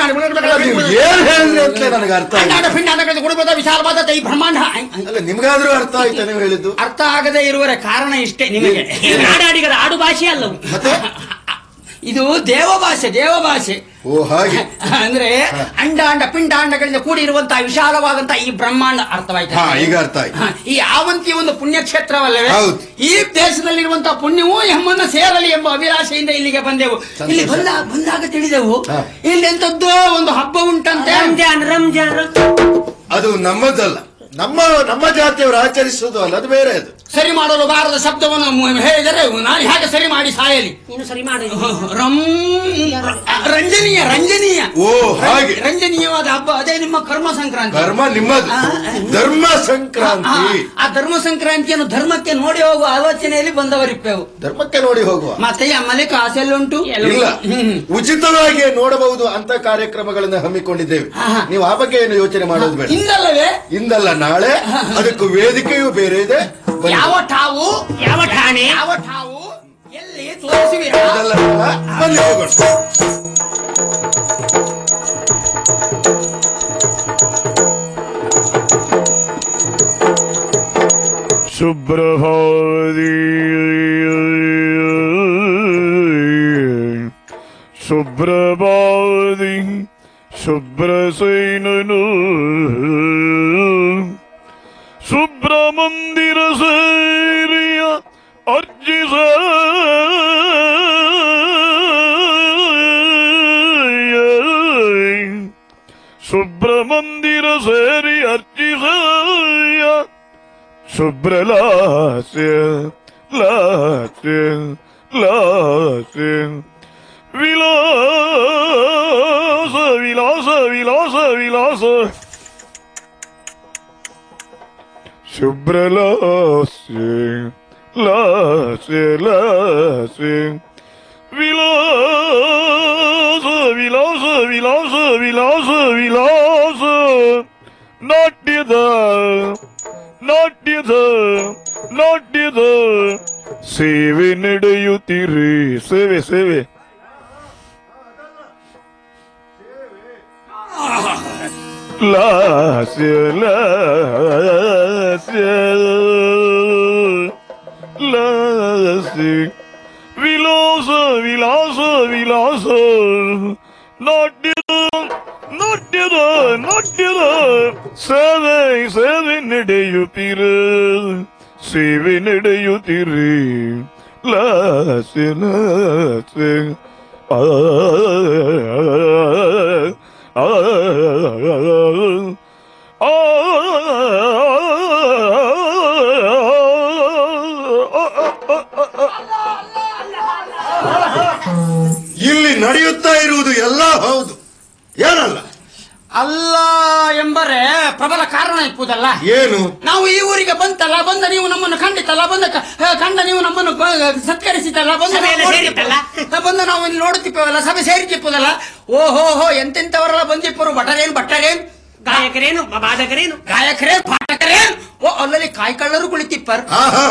ಏನ್ ಹೇಳಿದ್ರಿ ಅಂತ ನನಗೆ ಅರ್ಥ ಆಯ್ತು. ಪಿಂಡ ಕುಡಿಬೋದ ವಿಶಾಲವಾದ ಈ ಬ್ರಹ್ಮಾಂಡ. ಅಲ್ಲ, ನಿಮ್ಗಾದ್ರೂ ಅರ್ಥ ಆಯ್ತಾ ನೀವು ಹೇಳಿದ್ದು? ಅರ್ಥ ಆಗದೆ ಇರುವರ ಕಾರಣ ಇಷ್ಟೇ ನಿಮಗೆ. ಇದು ನಾಡಾಡಿಗರ ಆಡು ಭಾಷೆ ಅಲ್ಲವು. ಮತ್ತೆ ಇದು ದೇವ ಭಾಷೆ, ದೇವ ಭಾಷೆ. ಓ, ಹಾಗೆ. ಅಂದ್ರೆ ಅಂಡಾಂಡ ಪಿಂಡಾಂಡಗಳಿಂದ ಕೂಡಿರುವಂತಹ ವಿಶಾಲವಾದಂತಹ ಈ ಬ್ರಹ್ಮಾಂಡ. ಅರ್ಥವಾಯ್ತು? ಹಾ, ಈಗ ಅರ್ಥ ಆಯ್ತು. ಹ, ಈ ಆವಂತಿ ಒಂದು ಪುಣ್ಯ ಕ್ಷೇತ್ರವಲ್ಲವೇ? ಹೌದು. ಈ ದೇಶದಲ್ಲಿರುವಂತಹ ಪುಣ್ಯವು ಎಮ್ಮನ್ನ ಸೇರಲಿ ಎಂಬ ಅಭಿಲಾಷೆಯಿಂದ ಇಲ್ಲಿಗೆ ಬಂದೆವು. ಇಲ್ಲಿ ಬಂದ ಬಂದಾಗ ತಿಳಿದೆವು, ಹಾ. ಇಲ್ಲಿ ಎಂತದ್ದೋ ಒಂದು ಹಬ್ಬ ಉಂಟಂತೆ. ರಂಜಾನ್ ರಂಜಾನ್ ಅದು ನಮ್ಮದಲ್ಲ, ನಮ್ಮ ನಮ್ಮ ಜಾತಿಯವರು ಆಚರಿಸುವುದು ಅಲ್ಲ, ಅದು ಬೇರೆ. ಅದು ಸರಿ ಮಾಡಲು ಬಾರದ ಶಬ್ದವನ್ನು ಮು- ಹೇಳಿದರೆ ನಾನು ಹೇಗೆ ಸರಿ ಮಾಡಿ ಸಾಯಲಿ? ನೀನು ಸರಿ ಮಾಡಿ. ರಂ ರಂಜನೀಯ ರಂಜನೀಯ ಓ, ಹಾಗೆ. ರಂಜನೀಯವಾದ ಹಬ್ಬ ಅದೇ ನಿಮ್ಮ ಕರ್ಮ ಸಂಕ್ರಾಂತಿ. ಕರ್ಮ ನಿಮ್ಮದು, ಧರ್ಮ ಸಂಕ್ರಾಂತಿ. ಆ ಧರ್ಮ ಸಂಕ್ರಾಂತಿಯನ್ನು ಧರ್ಮಕ್ಕೆ ನೋಡಿ ಹೋಗುವ ಆಲೋಚನೆಯಲ್ಲಿ ಬಂದವರಿಪ್ಪೆವು. ಧರ್ಮಕ್ಕೆ ನೋಡಿ ಹೋಗುವ. ಮತ್ತೆ ಅಮ್ಮಲ್ಲಿ ಕಾಸೆಲ್ಲುಂಟು. ಇಲ್ಲ, ಉಚಿತವಾಗಿ ನೋಡಬಹುದು ಅಂತ ಕಾರ್ಯಕ್ರಮಗಳನ್ನು ಹಮ್ಮಿಕೊಂಡಿದ್ದೇವೆ. ಆಹಾ. ನೀವು ಆ ಬಗ್ಗೆ ಏನು ಯೋಚನೆ ಮಾಡೋದು ಬೇಡ. ಇಂದಲ್ಲವೇ ಇಂದಲ್ಲ, ನಾಳೆ ಅದಕ್ಕೂ ವೇದಿಕೆಯೂ ಬೇರೆ ಇದೆ. ಬನ್ನಿ. ಯಾವ ಠಾವು ಯಾವ ಠಾಣೆ ಯಾವ ಠಾವು ಎಲ್ಲಿ ತೋರಿಸುವಿರಾ? ಇದೆಲ್ಲ ಬನ್ನಿ ಹೋಗೋಣ. ಸುಬ್ರಭಾವತಿ ಸುಬ್ರಭಾವತಿ ಶುಭ್ರಸೇನನು ಸುಬ್ರಮಂದಿರ ಸೇರಿಯ ಅರ್ಜಿಸ ಸುಬ್ರಮಂದಿರ ಸೇರಿ ಅರ್ಜಿಸಯ ಶುಭ್ರಲಾಸ್ಯ ಲಾಸ್ಯ ಲಾಸ್ಯ ವಿಲಾಸ ವಿಲಾಸ ವಿಲಾಸ ವಿಲಾಸ ಶುಭ್ರಲಾಸ್ಯ ಲಾಸ್ಯ ಲಾಸ್ಯ ವಿಲಾಸ ವಿಲಾಸ ವಿಲಾಸ ವಿಲಾಸ ವಿಲಾಸ ನಾಟ್ಯದ ನಾಟ್ಯದ ನಾಟ್ಯದ ಸೇವೆ ನಡೆಯುತ್ತೀರಿ. ಸೇವೆ ಸೇವೆ ಲಾಸ್ಯ ಲಾಸ್ಯ ಲಾಸ್ಯ ವಿಲಾಸ ವಿಲಾಸ ವಿಲಾಸ ನಾಟ್ಯದ ನಾಟ್ಯದ ನಾಟ್ಯದ ಸೇವೆ ಸೇವೆ ನಡೆಯುತ್ತೀರ ಸೇವೆ ನಡೆಯುತ್ತೀರಿ ಲಾಸ್ಯ ಲಾಸ್ಯ ಆ ಆ ಆ ಇಲ್ಲಿ ನಡೆಯುತ್ತಾ ಇರುವುದು ಎಲ್ಲ ಹೌದು, ಏನಲ್ಲ. ಅಲ್ಲ ಎಂಬರೆ ಪ್ರಬಲ ಕಾರಣ ಇಪ್ಪುದಲ್ಲ. ಏನು? ನಾವು ಈ ಊರಿಗೆ ಬಂತಲ್ಲ, ಬಂದ ನೀವು ನಮ್ಮನ್ನು ಖಂಡಿತಲ್ಲ, ಬಂದ ಕಂಡ ನೀವು ನಮ್ಮನ್ನು ಸತ್ಕರಿಸಿತಲ್ಲ, ಬಂದ ಬಂದ ನಾವು ಇಲ್ಲಿ ನೋಡುತ್ತಿಪ್ಪವಲ್ಲ, ಸಭೆ ಸೇರಿತಿಪ್ಪದಲ್ಲ. ಓಹೋ ಹೋ ಎಂತೆಂತವರೆಲ್ಲ ಬಂದಿಪ್ಪರು. ಭಟರೇನು ಭಟ್ಟರೇನು, ಗಾಯಕರೇನು, ಬಾಧಕರೇನು, ಗಾಯಕರೇನು, ಪಾಠಕರೇನು. ಓ ಅಲ್ಲಲ್ಲಿ ಕಾಯಿ ಕಳ್ಳರು ಕುಳಿತಿಪ್ಪರು.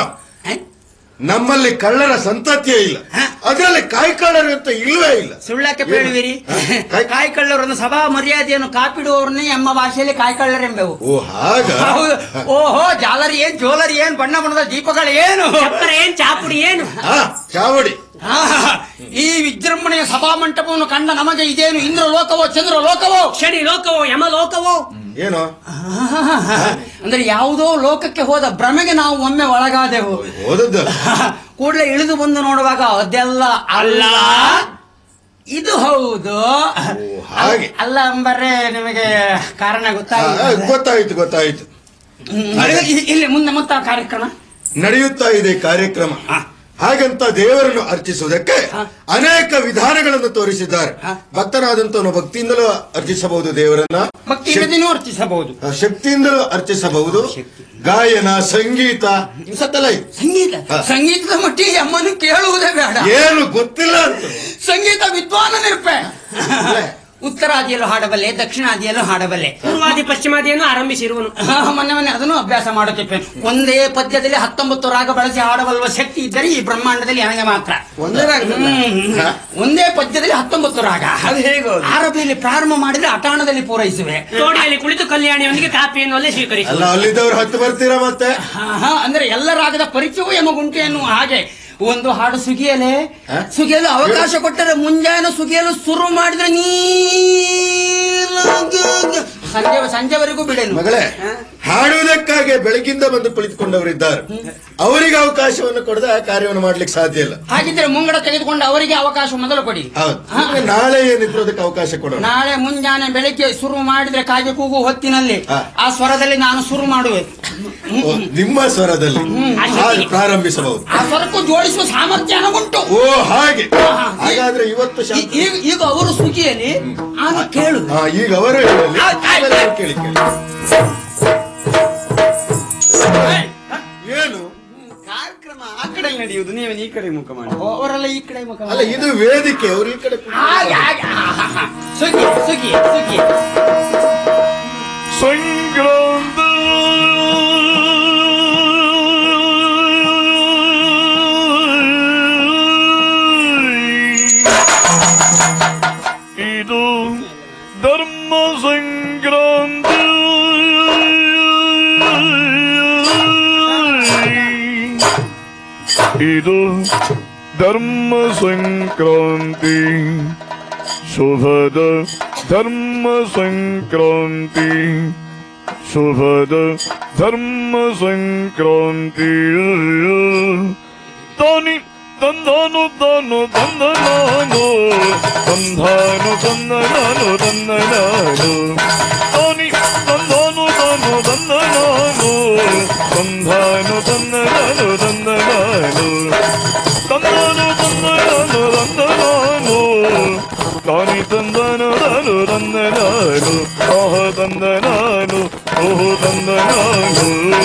ನಮ್ಮಲ್ಲಿ ಕಳ್ಳರ ಸಂತತಿಯೇ ಇಲ್ಲ, ಅದರಲ್ಲಿ ಕಾಯಿ ಕಳ್ಳರು ಅಂತ ಇಲ್ಲವೇ ಇಲ್ಲ. ಸುಳ್ಳಕ್ಕೆ ಬೇಡುವಿರಿ. ಕಾಯಿ ಕಳ್ಳರನ್ನು ಸಭಾ ಮರ್ಯಾದೆಯನ್ನು ಕಾಪಿಡುವವರನ್ನೇ ನಮ್ಮ ಭಾಷೆಯಲ್ಲಿ ಕಾಯಿ ಕಳ್ಳರೆಂಬೆವು. ಓ ಹಾಗ? ಹೌದು. ಓಹೋ ಜಾಲರಿ ಏನ್, ಜೋಲರಿ ಏನ್, ಬಣ್ಣ ಬಣ್ಣದ ದೀಪಗಳು ಏನು, ಚಪ್ಪರ ಏನ್, ಚಾಪುಡಿ ಏನು, ಚಾವಡಿ. ಈ ವಿಜೃಂಭಣೆಯ ಸಭಾ ಮಂಟಪವನ್ನು ಕಂಡ ನಮಗೆ ಇದೇನು ಇಂದ್ರ ಲೋಕವೋ, ಚಂದ್ರ ಲೋಕವೋ, ಶನಿ ಲೋಕವೋ, ಯಮ ಲೋಕವೋ? ಏನೋ ಅಂದ್ರೆ ಯಾವುದೋ ಲೋಕಕ್ಕೆ ಹೋದ ಭ್ರಮೆಗೆ ನಾವು ಒಮ್ಮೆ ಒಳಗಾದೆವು. ಹೋದದ್ದು ಕೂಡಲೇ ಇಳಿದು ಬಂದು ನೋಡುವಾಗ ಅದೆಲ್ಲ ಅಲ್ಲ, ಇದು ಹೌದು. ಹಾಗೆ ಅಲ್ಲ ಅಂಬರೇ ನಿಮಗೆ ಕಾರಣ ಗೊತ್ತಾಯ್ತು? ಗೊತ್ತಾಯ್ತು ಗೊತ್ತಾಯ್ತು. ಇಲ್ಲಿ ಮುಂದೆ ಮತ್ತೆ ಕಾರ್ಯಕ್ರಮ ನಡೆಯುತ್ತಾ ಇದೆ. ಕಾರ್ಯಕ್ರಮ ಹಾಗಂತ ದೇವರನ್ನು ಅರ್ಚಿಸುವುದಕ್ಕೆ ಅನೇಕ ವಿಧಾನಗಳನ್ನು ತೋರಿಸಿದ್ದಾರೆ. ಭಕ್ತನಾದಂತವನು ಭಕ್ತಿಯಿಂದಲೂ ಅರ್ಚಿಸಬಹುದು ದೇವರನ್ನ, ಭಕ್ತಿಯಿಂದಲೂ ಅರ್ಚಿಸಬಹುದು, ಶಕ್ತಿಯಿಂದಲೂ ಅರ್ಚಿಸಬಹುದು. ಗಾಯನ, ಸಂಗೀತ, ಸಂಗೀತ ಸಂಗೀತದ ಮಟ್ಟಿಗೆ ಅಮ್ಮನು ಕೇಳುವುದೇ ಬೇಡ, ಏನು ಗೊತ್ತಿಲ್ಲ ಅಂತ. ಸಂಗೀತ ವಿದ್ವಾನ ನಿರೂಪೆ. ಉತ್ತರಾದಿಯಲ್ಲೂ ಹಾಡಬಲ್ಲೆ, ದಕ್ಷಿಣಾದಿಯಲ್ಲೂ ಹಾಡಬಲ್ಲೆ, ಪೂರ್ವಾದಿ ಪಶ್ಚಿಮಾದಿಯನ್ನು ಆರಂಭಿಸಿರುವನು. ಮೊನ್ನೆ ಮೊನ್ನೆ ಅದನ್ನು ಅಭ್ಯಾಸ ಮಾಡುತ್ತಿಪ್ಪೆ. ಒಂದೇ ಪದ್ಯದಲ್ಲಿ ಹತ್ತೊಂಬತ್ತು ರಾಗ ಬಳಸಿ ಹಾಡಬಲ್ಲ ಶಕ್ತಿ ಇದ್ದರೆ ಈ ಬ್ರಹ್ಮಾಂಡದಲ್ಲಿ ನನಗೆ ಮಾತ್ರ. ಒಂದೇ ರಾಗ, ಒಂದೇ ಪದ್ಯದಲ್ಲಿ ಹತ್ತೊಂಬತ್ತು ರಾಗ. ಅದು ಹೇಗೆ? ಆರಬಿಯಲ್ಲಿ ಪ್ರಾರಂಭ ಮಾಡಿದ್ರೆ ಅಟಾಣದಲ್ಲಿ ಪೂರೈಸುವೆ. ತೋಡಿಯಲ್ಲಿ ಕುಳಿತು ಕಲ್ಯಾಣಿಯೊಂದಿಗೆ ಕಾಪಿಯನ್ನು ಅಲ್ಲೇ ಸ್ವೀಕರಿಸಿ. ಅಲ್ಲ, ಅಲ್ಲಿದ್ದವ್ರು ಹತ್ತು ಬರ್ತೀರಾ ಮತ್ತೆ? ಅಂದ್ರೆ ಎಲ್ಲ ರಾಗದ ಪರಿಚಯವೂ ಎಮಗುಂಟು ಎನ್ನುವ ಹಾಗೆ ಒಂದು ಹಾಡು ಸುಗಿಯಲೆ, ಸುಗಿಯಲು ಅವಕಾಶ ಕೊಟ್ಟರೆ ಮುಂಜಾನೆ ಸುಗಿಯಲು ಶುರು ಮಾಡಿದ್ರೆ ನೀ ಸಂಜೆ ಸಂಜೆವರೆಗೂ ಬಿಡೇನು. ಮಗಳೇ, ಹಾಡುವುದಕ್ಕಾಗಿ ಬೆಳಗಿಂದ ಬಂದು ಕುಳಿತುಕೊಂಡವರಿದ್ದಾರೆ, ಅವರಿಗೆ ಅವಕಾಶವನ್ನು ಕೊಡದೆ ಆ ಕಾರ್ಯವನ್ನು ಮಾಡ್ಲಿಕ್ಕೆ ಸಾಧ್ಯ ಇಲ್ಲ. ಹಾಗಿದ್ರೆ ಮುಂಗಡ ತೆಗೆದುಕೊಂಡು ಅವರಿಗೆ ಅವಕಾಶ ಮೊದಲು ಕೊಡಿ. ನಾಳೆ ಏನಿದ್ರು ಅದಕ್ಕೆ ಅವಕಾಶ ಕೊಡೋಣ. ನಾಳೆ ಮುಂಜಾನೆ ಬೆಳಿಗ್ಗೆ ಶುರು ಮಾಡಿದ್ರೆ ಕಾಗೆ ಕೂಗು ಹೊತ್ತಿನಲ್ಲಿ ಆ ಸ್ವರದಲ್ಲಿ ನಾನು ಶುರು ಮಾಡುವೆ. ನಿಮ್ಮ ಸ್ವರದಲ್ಲಿ ಪ್ರಾರಂಭಿಸಬಹುದು. ಆ ಸ್ವರಕ್ಕೂ ಜೋಡಿಸುವ ಸಾಮರ್ಥ್ಯ ಉಂಟು. ಓ ಹಾಗೆ. ಹಾಗಾದ್ರೆ ಇವತ್ತು ಈಗ ಅವರು ಸುಗಿಯಲ್ಲಿ ನಾನು ಕೇಳು. ಈಗ ಅವರು ಕೇಳಿ ಕೇಳಿ ಏನು ಕಾರ್ಯಕ್ರಮ ಆ ಕಡೆ ನಡೆಯುವುದು, ನೀವೇನು ಈ ಕಡೆ ಮುಖ ಮಾಡಿ? ಅವರೆಲ್ಲ ಈ ಕಡೆ ಮುಖ. ಅಲ್ಲ, ಇದು ವೇದಿಕೆ, ಅವರು ಈ ಕಡೆ. ಸುಗಿ ಸುಗಿ ಸುಗಿ ಸಂಕ್ರಾಂತ ಇದು ಧರ್ಮ ಸಂಕ್ರಾಂತಿ, ಇದು ಧರ್ಮ ಸಂಕ್ರಾಂತಿ, ಶುಭದ ಧರ್ಮ ಸಂಕ್ರಾಂತಿ, ಶುಭದ ಧರ್ಮ ಸಂಕ್ರಾಂತಿ. ತಾನಿ ತಂದಾನು ತಾನು ತಂದ ನಾನು, ತಂದಾನು ತಂದ ನಾನು ತಂದ ನಾನು, ತಾನಿ ತಂದಾನು ತಾನು ತಂದ ನಾನು, ತಂದಾನು ತಂದ ನಾನು ತಂದ ನಾನು, ತಂದಾನು ತಂದ ನಾನು ತಂದ ನಾನು, ತಾನಿ ತಂದನು ನಾನು ತಂದ ನಾನು, ಆಹ ತಂದ ನಾನು, ಓಹೋ ತಂದ ನಾನು.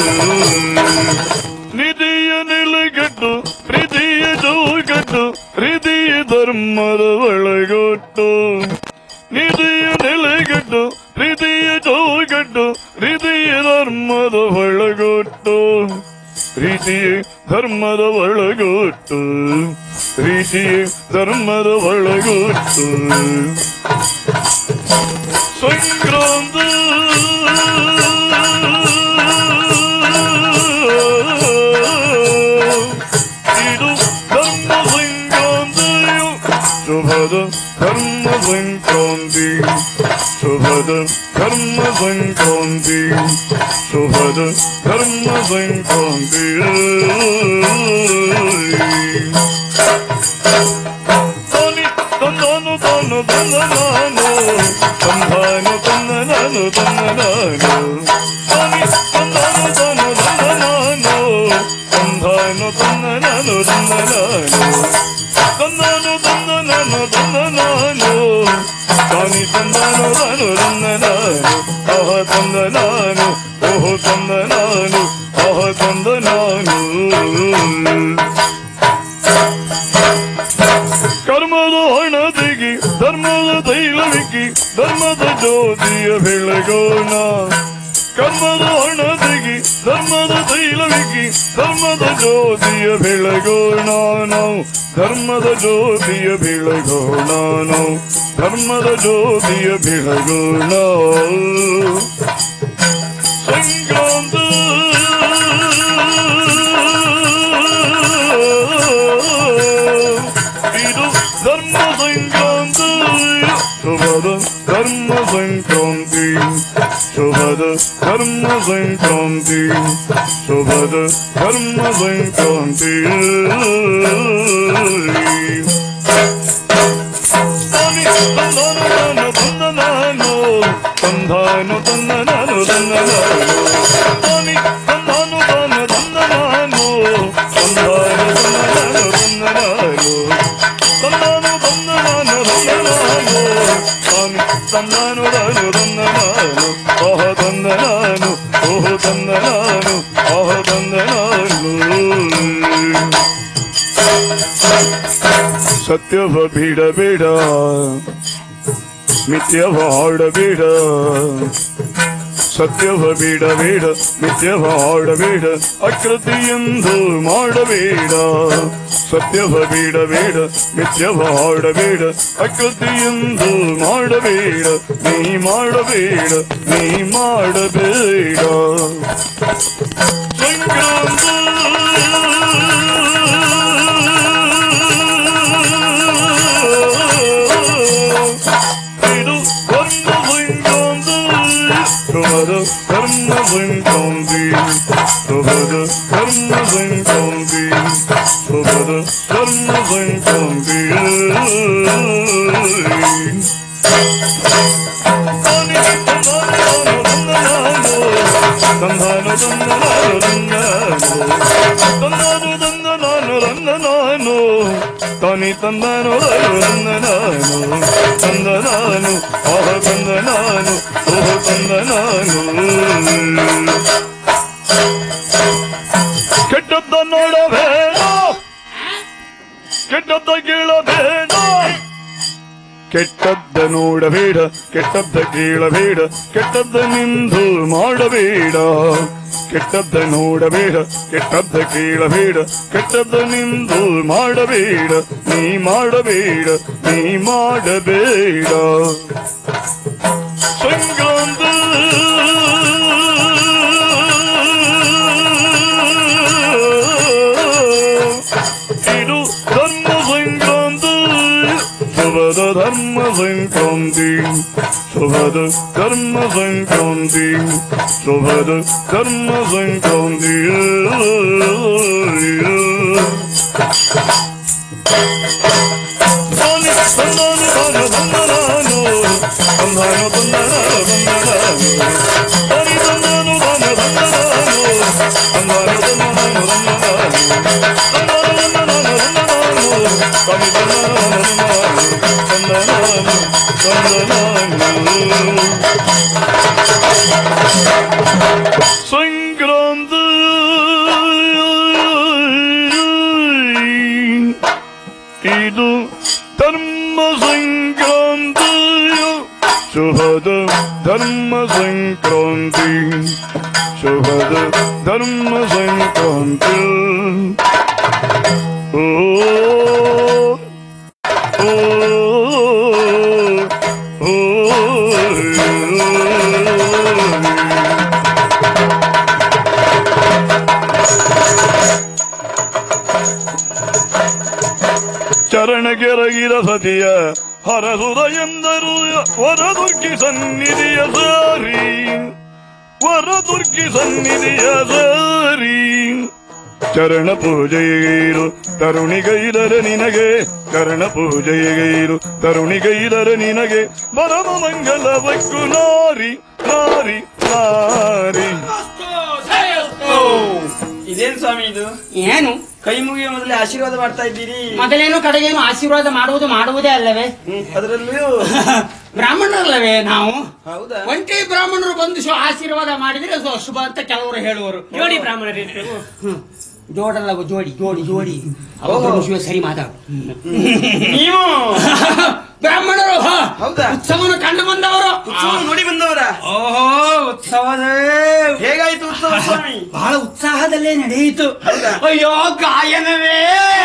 ನಿಧಿಯ ನೆಲೆಗಟ್ಟು ಪ್ರೀತಿಯ ಚೌಕಟ್ಟು, ಪ್ರೀತಿಯ ಧರ್ಮದ ಒಳಗೊಟ್ಟು, ನಿಧಿಯ ನೆಲೆಗಟ್ಟು ಪ್ರೀತಿಯ ಚೌಕಟ್ಟು, ಪ್ರೀತಿಯ ಧರ್ಮದ ಒಳಗೊಟ್ಟು, ಪ್ರೀತಿಯ ಧರ್ಮದ ಒಳಗೊಟ್ಟು, ಪ್ರೀತಿಯ ಧರ್ಮದ ಒಳಗೊಟ್ಟು. ಸಂಕ್ರಾಂತಿ ಇದು ಧರ್ಮ ಸಂಕ್ರಾಂತಿಯು ಶುಭದ ಧರ್ಮ ಸಂಕ್ರಾಂತಿ ಶುಭದ ಧರ್ಮ ಸಂಕ್ರಾಂತಿ ಶುಭದ ಧರ್ಮ ಸಂಕ್ರಾಂತಿ ತಂದಾನು ತಾನು ತಂದ ನಾನು ತಂದಾನು ತಂದ ನಾನು ತಂದ ನಾನು ತಂದಾನು ತಾನು ತಂದ ನಾನು ತಂದಾನು ತಂದ ನಾನು ತಂದ ನಾನು ತಂದಾನು ತಂದ ನಾನು ತಂದ ನಾನು ತಾನಿ ತಂದಾನು ತಾನು ತಂದ ನಾನು ಆಹ ತಂದ ನಾನು ಓಹೋ ತಂದ ನಾನು ಆಹ ತಂದ ನಾನು ಕರ್ಮದ ಹಣ ತೆಗಿ ಧರ್ಮದ ತೈಲವಿಕ್ಕಿ ಧರ್ಮದ ಜ್ಯೋತಿಯ ಬೆಳಗೋಣ ಕರ್ಮದ ಹಣ ತೆಗಿ ಧರ್ಮದ ತೈಲವಿಕ್ಕಿ ಧರ್ಮದ ಜ್ಯೋತಿಯ ಬೆಳಗೋಣ ನಾವು ಧರ್ಮದ ಜ್ಯೋತಿಯ ಬೆಳಗೋಣ ನಾವು ಧರ್ಮದ ಜ್ಯೋತಿಯ ಬೆಳಗೋಣ ಸಂಕ್ರಾಂತಿ ಇದು ಧರ್ಮ ಸಂಕ್ರಾಂತಿ ಶುಭದ ಧರ್ಮ ಸಂಕ್ರಾಂತಿ ಶುಭದ ಧರ್ಮ ಸಂಕ್ರಾಂತಿ ಶುಭದ ಧರ್ಮ ಸಂಕ್ರಾಂತಿ ತಂದಾನು ತಂದ ನಾನು ತಂದಾನು ತಂದ ನಾನು ತಂದ ನಾನು ತಂದಾನು ತಾನು ತಂದ ನಾನು ತಂದಾನು ತಂದ ನಾನು ತಂದ ನಾನು ತಂದಾನು ತಂದ ನಾನು ತಂದ ನಾನು ತಂದಾನು ತಾನು ತಂದ ನಾನು ಆಹ ತಂದ ನಾನು ಓಹೋ ತಂದ ನಾನು ಆಹ ತಂದ ನಾನು ಸತ್ಯವ ಬಿಡಬೇಡ ಮಿಥ್ಯವ ಆಡಬೇಡ ಸತ್ಯವ ಬಿಡಬೇಡ ಮಿಥ್ಯವ ಆಡಬೇಡ ಅಕೃತಿಯೆಂದು ಮಾಡಬೇಡ ಸತ್ಯವ ಬಿಡಬೇಡ ಮಿಥ್ಯವ ಆಡಬೇಡ ಅಕೃತಿಯೆಂದು ಮಾಡಬೇಡ ನೀ ಮಾಡಬೇಡ ನೀ ಮಾಡಬೇಡ ಸಂಕ್ರಾಂತಿ ಇದು ಧರ್ಮ ಸಂಕ್ರಾಂತಿ ಶುಭದ ಧರ್ಮ ಸಂಕ್ರಾಂತಿ ಶುಭದ ಧರ್ಮ ಸಂಕ್ರಾಂತಿ ಶುಭದ ಧರ್ಮ ಸಂಕ್ರಾಂತಿ ತಂದಾನು ತಂದ ನಾನು ತಂದಾನು ತಂದ ನಾನು ರಂದ ನಾನು ತಾನಿ ತಂದಾನು ರಂದ ನಾನು ತಂದ ನಾನು ಆಹ ತಂದ ನಾನು ಓಹ ತಂದ ನಾನು ಕೆಟ್ಟದ್ದ ನೋಡಬೇಡ ಕೆಟ್ಟದ್ದ ಕೇಳಬೇಡ ಕೆಟ್ಟದ್ದ ನೋಡಬೇಡ ಕೆಟ್ಟದ್ದ ಕೇಳಬೇಡ ಕೆಟ್ಟದ್ದ ನಿಂದು ಮಾಡಬೇಡ ಕೆಟ್ಟದ್ದ ನೋಡಬೇಡ ಕೆಟ್ಟದ್ದ ಕೇಳಬೇಡ ಕೆಟ್ಟದ್ದ ನಿಂದು ಮಾಡಬೇಡ ನೀ ಮಾಡಬೇಡ ನೀ ಮಾಡಬೇಡ ಸಂಕ್ರಾಂತಿ ಇದು ಧರ್ಮ ಸಂಕ್ರಾಂತಿ ಶುಭದ ಧರ್ಮ ಸಂಕ್ರಾಂತಿ ಶುಭದ ಧರ್ಮ ಸಂಕ್ರಾಂತಿ ಶುಭದ ಧರ್ಮ ಸಂಕ್ರಾಂತಿ ತಂದಾನು ತಾನು ತಂದ ನಾನು ತಂದಾನು ತಂದ ನಾನು ತಂದ ನಾನು ತಾನಿ ತಂದಾನು ತಾನು ತಂದ ನಾನು ತಂದಾನು ತಂದ ನಾನು ತಂದ ನಾನು ತಂದಾನು ತಂದ ನಾನು ತಂದ ನಾನು ತಾನಿ ತಂದ ನಾನು ತಂದ ನಾನು ತಂದ ನಾನು ಸಂಕ್ರಾಂತಿ ಇದು ಧರ್ಮ ಸಂಕ್ರಾಂತಿಯು ಶುಭದ ಧರ್ಮ ಸಂಕ್ರಾಂತಿ ಶುಭದ ಧರ್ಮ ಸಂಕ್ರಾಂತಿ ಓ ಓ ಓ ಸತಿಯ ಹರಸುರ ಎಂದರು ವರದುರ್ಗಿ ಸನ್ನಿಧಿಯ ಸಾರಿ ವರದುರ್ಗಿ ಸನ್ನಿಧಿಯ ಸಾರಿ ಚರಣ ಪೂಜೆಗೈರು ತರುಣಿಗೈದರೆ ನಿನಗೆ ಚರಣ ಪೂಜೆಗೈರು ತರುಣಿಗೈದರೆ ನಿನಗೆ ಬರಮ ಮಂಗಲವಕ್ಕು ನಾರಿ ನಾರಿ ನಾರಿ. ಇದೇನು ಸ್ವಾಮಿ ಇದು? ಏನು ಕೈ ಮುಗಿಯುವ ಮೊದಲೇ ಆಶೀರ್ವಾದ ಮಾಡ್ತಾ ಇದ್ದೀರಿ? ಮೊದಲೇನು ಕಡೆಗೇನು ಆಶೀರ್ವಾದ ಮಾಡುವುದು ಮಾಡುವುದೇ ಅಲ್ಲವೇ? ಅದರಲ್ಲಿಯೂ ಬ್ರಾಹ್ಮಣರಲ್ಲವೇ ನಾವು? ಹೌದಾ? ಒಂಟಿ ಬ್ರಾಹ್ಮಣರು ಬಂದು ಶು- ಆಶೀರ್ವಾದ ಮಾಡಿದ್ರೆ ಅದು ಶುಭ ಅಂತ ಕೆಲವರು ಹೇಳುವರು. ಜೋಡಿ ಬ್ರಾಹ್ಮಣರು ಜೋಡಲ್ಲ ಜೋಡಿ ಜೋಡಿ ಜೋಡಿ ಅವರು ಶಿವ ಸರಿ ಮಾತಾಡು. ನೀವು ಬ್ರಾಹ್ಮಣರು ಹೌದಾ? ಉತ್ಸವವನ್ನು ಕಂಡು ಬಂದವರು, ಉತ್ಸವ ನೋಡಿ ಬಂದವರ? ಓಹೋ ಉತ್ಸವದೇ ಹೇಗಾಯ್ತು ಉತ್ಸವ ಸ್ವಾಮಿ? ಬಹಳ ಉತ್ಸಾಹದಲ್ಲೇ ನಡೆಯಿತು. ಅಯ್ಯೋ ಗಾಯನವೇ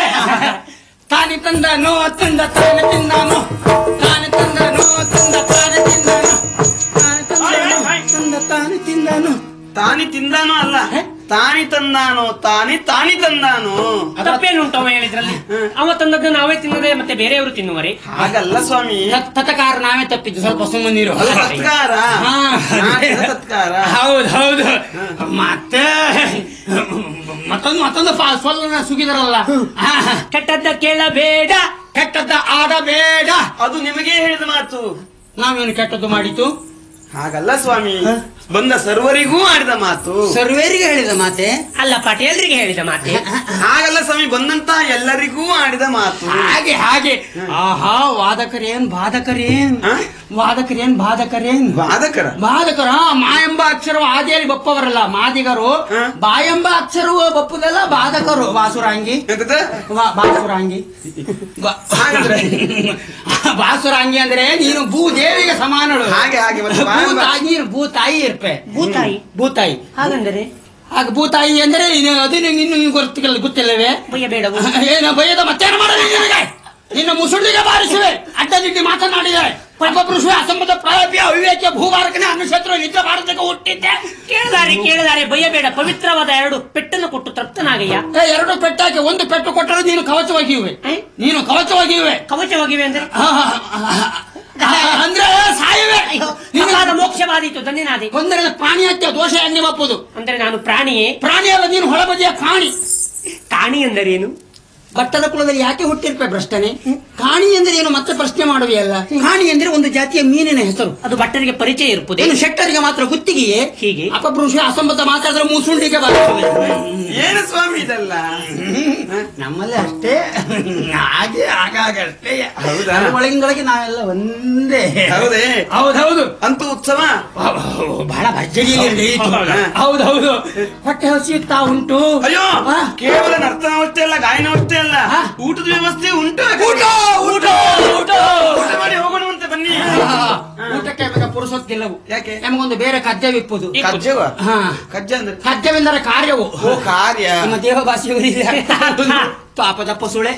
ತಾನಿ ತಂದನೋ ತಂದ ತಾನೆ ತಿಂದಾನು ತಾನೆ ತಂದನೋ ತಂದ ತಾನೆ ತಿಂದಾನು ತಾನೆ ತಂದನೋ ತಂದ ತಾನೆ ತಿಂದಾನು. ತಾನಿ ತಿಂದಾನು ಅಲ್ಲ, ತಾನಿ ತಂದಾನು ತಾನಿ ತಾನಿ ತಂದಾನು. ತಪ್ಪೇನುಂಟು ಅವ ಹೇಳಿದ್ರಲ್ಲಿ? ಅವ ತಂದದ್ದು ನಾವೇ ತಿನ್ನದೆ ಮತ್ತೆ ಬೇರೆಯವರು ತಿನ್ನುವರೆ? ಹಾಗಲ್ಲ ಸ್ವಾಮಿ, ತತ್ಕಾರ ನಾವೇ ತಪ್ಪಿದ್ದು, ಸ್ವಲ್ಪ ಸುಮ್ಮನೆ ನೀರು. ಅದು ತತ್ಕಾರ. ಹಾ. ನಾಟಿದ ತತ್ಕಾರ. ಹೌದು ಹೌದು. ಮತ್ತೆ ಮತ್ತೊಂದು ಮತ್ತೊಂದು ಸ್ವಲ್ನ ಸುಗಿದರಲ್ಲ, ಕೆಟ್ಟದ್ದ ಕೇಳಬೇಡ ಕೆಟ್ಟದ್ದ ಆಡಬೇಡ. ಅದು ನಿಮಗೆ ಹೇಳಿದ ಮಾತು. ನಾವೇನು ಕೆಟ್ಟದ್ದು ಮಾಡಿತು? ಹಾಗಲ್ಲ ಸ್ವಾಮಿ, ಬಂದ ಸರ್ವರಿಗೂ ಆಡಿದ ಮಾತು. ಸರ್ವೇರಿಗೆ ಹೇಳಿದ ಮಾತೆ ಅಲ್ಲ, ಪಟೇಲ್ರಿಗೆ ಹೇಳಿದ ಮಾತೆ. ಹಾಗಲ್ಲ ಸ್ವಾಮಿ, ಬಂದಂತ ಎಲ್ಲರಿಗೂ ಆಡಿದ ಮಾತು. ಹಾಗೆ ಹಾಗೆ. ಆಹಾ, ವಾದಕರೇನ್ ಬಾಧಕರೇನ್ ವಾದಕರೇನ್ ಬಾಧಕರೇನ್ ಬಾಧಕರ ಬಾಧಕರ. ಮಾ ಎಂಬ ಅಕ್ಷರವು ಆದಿಯಲ್ಲಿ ಬಪ್ಪವರಲ್ಲ ಮಾದಿಗರು, ಬಾ ಎಂಬ ಅಕ್ಷರವು ಬಪ್ಪುದಲ್ಲ ಬಾಧಕರು. ಬಾಸುರಾಂಗಿ ವಾ- ಬಾಸುರಾಂಗಿ ಬಾ- ಬಾಸುರಾಂಗಿ ಅಂದ್ರೆ ನೀನು ಭೂದೇವಿಗೆ ಸಮಾನಳು. ಹಾಗೆ ಹಾಗೆ ಮತ್ತೆ ಬಾ ಎಂಬ- ಭೂತಾಯಿ, ನೀನು ಭೂತಾಯಿ ಇರ್ಪೆ. ಭೂತಾಯಿ ಭೂತಾಯಿ ಹಾಗಂದರೆ ಆಗ ಭೂತಾಯಿ ಅಂದ್ರೆ ನೀನು ಅದು ನಿಂಗೆ ಇನ್ನು ನಿಂಗೆ ಗೊತ್ತಿಲ್ಲ ಗೊತ್ತಿಲ್ಲವೇ? ಭಯಬೇಡ. ಏನು ಭಯದ ಮತ್ತೇನು ಮಾಡಲಿ ನಿನಗೆ? ನಿನ್ನ ಮುಸುಳಿಗೆ ಬಾರಿಸುವೆ, ಅಡ್ಡದಿಡ್ಡಿ ಮಾತನಾಡಿದೆ. ಪರಪುರುಷ ಅಸಂಬದ್ಧ ಪ್ರಾಯಪ್ಯ ಅವಿವೇಕ ಭೂಭಾರಕನೇ ಅನ್ನಶತ್ರು ನಿತ್ಯ ಭಾರತಕ್ಕೆ ಹುಟ್ಟಿದ್ದೆ. ಕೇಳಿದಾರೆ ಕೇಳಿದಾರೆ, ಭಯಬೇಡ. ಪವಿತ್ರವಾದ ಎರಡು ಪೆಟ್ಟನ್ನು ಕೊಟ್ಟು ತೃಪ್ತನಾಗಯ್ಯ. ಏ, ಎರಡು ಪೆಟ್ಟಾಕಿ ಒಂದು ಪೆಟ್ಟು ಕೊಟ್ಟರೆ ನೀನು ಕವಚವಾಗಿವೆ. ನೀನು ಕವಚವಾಗಿವೆ. ಕವಚವಾಗಿವೆ ಅಂದ್ರೆ ಅಂದ್ರೆ ಸಾಯುವೆ. ನಿನಗಾದ ಮೋಕ್ಷವಾದೀತು, ಧನ್ಯನಾದಿ. ಒಂದರ ಪ್ರಾಣಿ ಹತ್ಯೆ ದೋಷ ಎಣ್ಣೆ ಬಪ್ಪುದು. ಅಂದ್ರೆ ನಾನು ಪ್ರಾಣಿಯೇ? ಪ್ರಾಣಿ ಅಲ್ಲ, ನೀನು ಹೊಳಬದಿಯ ಕಾಣಿ. ಕಾಣಿ ಎಂದರೇನು? ಭಟ್ಟದ ಕುಲದಲ್ಲಿ ಯಾಕೆ ಹುಟ್ಟಿರ್ಪೆ ಭ್ರಷ್ಟನೆ? ಕಾಣಿ ಎಂದರೆ ಏನು ಮತ್ತೆ ಪ್ರಶ್ನೆ ಮಾಡುವೆಯಲ್ಲ? ಕಾಣಿ ಎಂದರೆ ಒಂದು ಜಾತಿಯ ಮೀನಿನ ಹೆಸರು. ಅದು ಭಟ್ಟರಿಗೆ ಪರಿಚಯ ಇರುತ್ತದೆ. ಏನು ಶೆಟ್ಟರಿಗೆ ಮಾತ್ರ ಗುತ್ತಿಗೆಯೇ? ಹೀಗೆ ಅಪಪುರುಷ ಅಸಂಬದ್ಧ ಮಾತಾಡಿದ್ರೆ ಮೂಸುಂಡಿಗೆ ಬರ್ತದೆ. ಏನು ಸ್ವಾಮಿ ಇದೆಲ್ಲ? ನಮ್ಮಲ್ಲಿ ಅಷ್ಟೇ, ಹಾಗೆ ಆಗಾಗಷ್ಟೇ. ಹೌದಾ? ಒಳಗಿನೊಳಗೆ ನಾವೆಲ್ಲ ಒಂದೇ. ಹೌದೇ? ಹೌದೌದು. ಅಂತೂ ಉತ್ಸವ ಬಹಳ ಭರ್ಜರಿಯಲ್ಲಿ ನಡೆಯಿತು. ಹೌದೌದು. ಹೊಟ್ಟೆ ಹಸಿಯುತ್ತಾ ಉಂಟು. ಅಯ್ಯೋ, ಆ? ಕೇವಲ ನರ್ತನವಷ್ಟೇ ಅಲ್ಲ, ಗಾಯನವಷ್ಟೇ ಅಲ್ಲ, ಊಟದ ವ್ಯವಸ್ಥೆ ಉಂಟು. ಊಟ ಊಟ ಊಟ ಊಟ ಮಾಡಿ ಹೋಗೋಣವಂತೆ ಬನ್ನಿ. ಊಟಕ್ಕೆ ನಮಗೆ ಪುರುಸೊತ್ತಿಲ್ಲವು. ಯಾಕೆ? ನಮಗೊಂದು ಬೇರೆ ಕದ್ಯವಿಪ್ಪುದು. ಕಜ್ಜವ? ಹಾ, ಕಜ್ಜ ಅಂದ್ರೆ ಕದ್ಯವೆಂದರೆ ಕಾರ್ಯವು. ಓ, ಕಾರ್ಯ. ನಮ್ಮ ದೇಹ ಭಾಷೆಯವರಿದೆ. ಪಾಪದ ಪಸುಳೆ,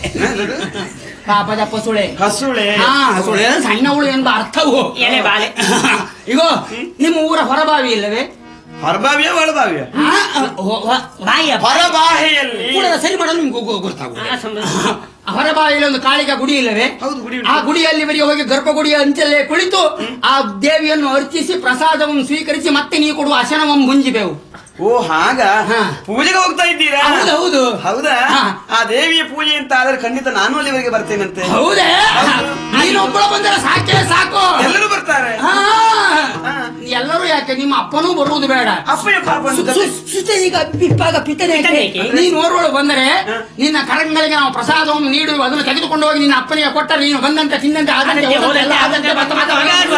ಪಾಪದ ಪಸುಳೆ, ಹಸುಳೆ. ಹಾ, ಹಸುಳೆ ಸಣ್ಣವಳು ಎಂಬ ಅರ್ಥವು. ಎಲೆ ಬಾಲೆ. ಈಗ ನಿಮ್ಮ ಊರ ಹೊರಬಾವಿ ಇಲ್ಲವೇ? ಹೊರಬಾವಿಯ ಒಳಬಾವಿಯ? ಹಾ, ಹೊ- ಹೊ- ಬಾಯಿಯ ಹೊರಬಾಹೆಯಲ್ಲಿ ಕೂಡಲ ಸರಿ ಮಾಡಲು ನಿಮ್ಗೆ ಗೊತ್ತಾಗುವುದು. ಆ ಸಂಬಂಧ. ಹೊರಬಾವಿಯಲ್ಲಿ ಒಂದು ಕಾಳಿಕ ಗುಡಿ ಇಲ್ಲವೇ? ಹೌದು, ಗುಡಿ ಆ ಗುಡಿಯಲ್ಲಿ ಬರೀ ಹೋಗಿ ಗರ್ಭಗುಡಿಯ ಅಂಚಲ್ಲೇ ಕುಳಿತು ಆ ದೇವಿಯನ್ನು ಅರ್ಚಿಸಿ ಪ್ರಸಾದವನ್ನು ಸ್ವೀಕರಿಸಿ ಮತ್ತೆ ನೀವು ಕೊಡುವ ಅಶನವನ್ನು ಮುಂಜಿಬೆವು. ಓ, ಹಾಗ ಹಾ. ಪೂಜೆಗೆ ಹೋಗ್ತಾ ಇದ್ದೀರಾ? ಹೌದು. ಹೌದಾ? ಹಾ. ಆ ದೇವಿಯ ಪೂಜೆ ಅಂತ ಆದ್ರೆ ಖಂಡಿತ ನಾನು ಅಲ್ಲಿವರೆಗೆ ಬರ್ತೇನಂತೆ. ಹೌದೇ? ನೀನೊಬ್ಬಳು ಬಂದರೆ ಸಾಕೆ ಸಾಕು. ಎಲ್ಲರೂ ಬರ್ತಾರೆ. ಹಾ. ಹಾ. ಎಲ್ಲರೂ ಯಾಕೆ? ನಿಮ್ಮ ಅಪ್ಪನೂ ಬರುವುದು ಬೇಡ. ಅಪ್ಪಯ್ಯ ಪಾಪ ಸು- ಅಂತ. ಸು- ಸುತೆ ಈಗ ಬಿಪ್ಪಾಗ ಪಿತನೆ ಪಿತನೇಕೆ? ನೀನು ಓರ್ವಳು ಬಂದರೆ ನಿನ್ನ ಕರಗಳಿಗೆ ನಾವು ಪ್ರಸಾದವನ್ನು ನೀಡುವ, ಅದನ್ನು ತೆಗೆದುಕೊಂಡು ಹೋಗಿ ನಿನ್ನ ಅಪ್ಪನಿಗೆ ಕೊಟ್ಟರೆ ನೀನು ಬಂದಂತೆ ತಿಂದಂತೆ ಆದಂತೆ ಅದಕ್ಕೆ ಹೋದಂತೆ ಹೋದಂತೆ ಆದಂತೆ ಮತ್ತೆ ಮತ್ತೆ ಮಗಾಡುವ,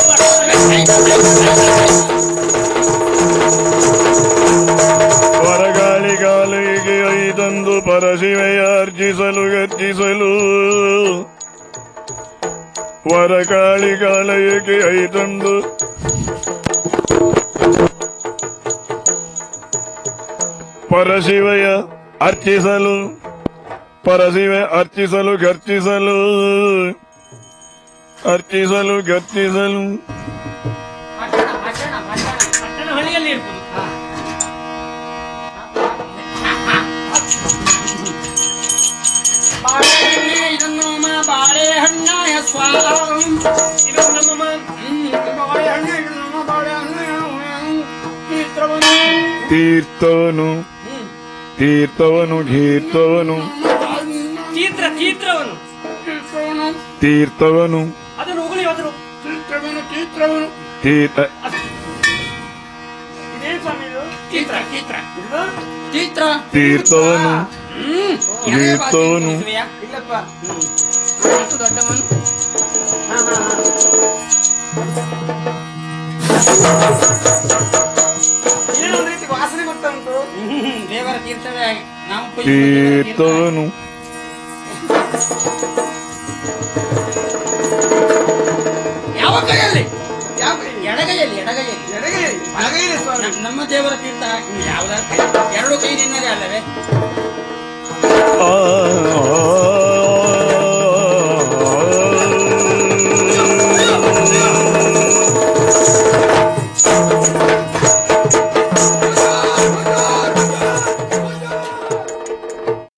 ಹೊರಗಾಳಿಗಾಲಿಗೆ ಐದೊಂದು ಪರಶಿವೆಯ ಅರ್ಜಿಸಲು ಗರ್ಜಿಸಲು ಹೊರಗಾಳಿಗಾಲಯಕ್ಕೆ ಐದೊಂದು ಪರಶಿವೆಯ ಅರ್ಚಿಸಲು ಪರಶಿವೆ ಅರ್ಚಿಸಲು ಗರ್ಜಿಸಲು ಅರ್ಚಿಸಲು ಗರ್ಜಿಸಲು ಪಟ್ಟಣ ಹಳ್ಳಿಯಲ್ಲಿ ಇರ್ಬೋದು. ಬಾಳೆ ಇದನ್ನು ಬಾಳೆ ತೀರ್ಥವನು ತೀರ್ಥವನು ತೀರ್ಥವನು ತೀರ್ಥ ತೀರ್ಥವನು ತೀರ್ಥವನು ಅದನ್ನು ಉಗುಳಿ ಹೋದ್ರು ತೀರ್ಥವನು ತೀರ್ಥವನು ತೀರ್ಥ ಇದೇನು ಸ್ವಾಮಿ ಇದು ತೀರ್ಥ ತೀರ್ಥ ತೀರ್ಥ ತೀರ್ಥವನು ಹ್ಮ್ ತೀರ್ಥವನು ಇಲ್ಲಪ್ಪ ಮತ್ತು ದೊಡ್ಡವನು ಏನೋ ಒಂದು ರೀತಿ ವಾಸನೆ ಬರ್ತಾ ಉಂಟು. ಹ್ಮ್, ದೇವರ ತೀರ್ಥವೇ ಹಾಗೆ. ನಾವು ಪೂಜಿಸುವ ದೇವರ ತೀರ್ಥ. ತೀರ್ಥವನು ಯಾವ ಕೈಯಲ್ಲಿ ಯಾವ ಕೈ? ಎಡಗೈಯಲ್ಲಿ ಎಡಗೈಯಲ್ಲಿ ಎಡಗೈಯಲ್ಲಿ, ಬಲಗೈಯಲ್ಲಿ ಸ್ವಾಮಿ. ನ- ನಮ್ಮ ದೇವರ ತೀರ್ಥ ಯಾವುದಾದ್ರು ಎರಡು ಕೈ ನಿನ್ನದೇ ಅಲ್ಲವೇ ಆ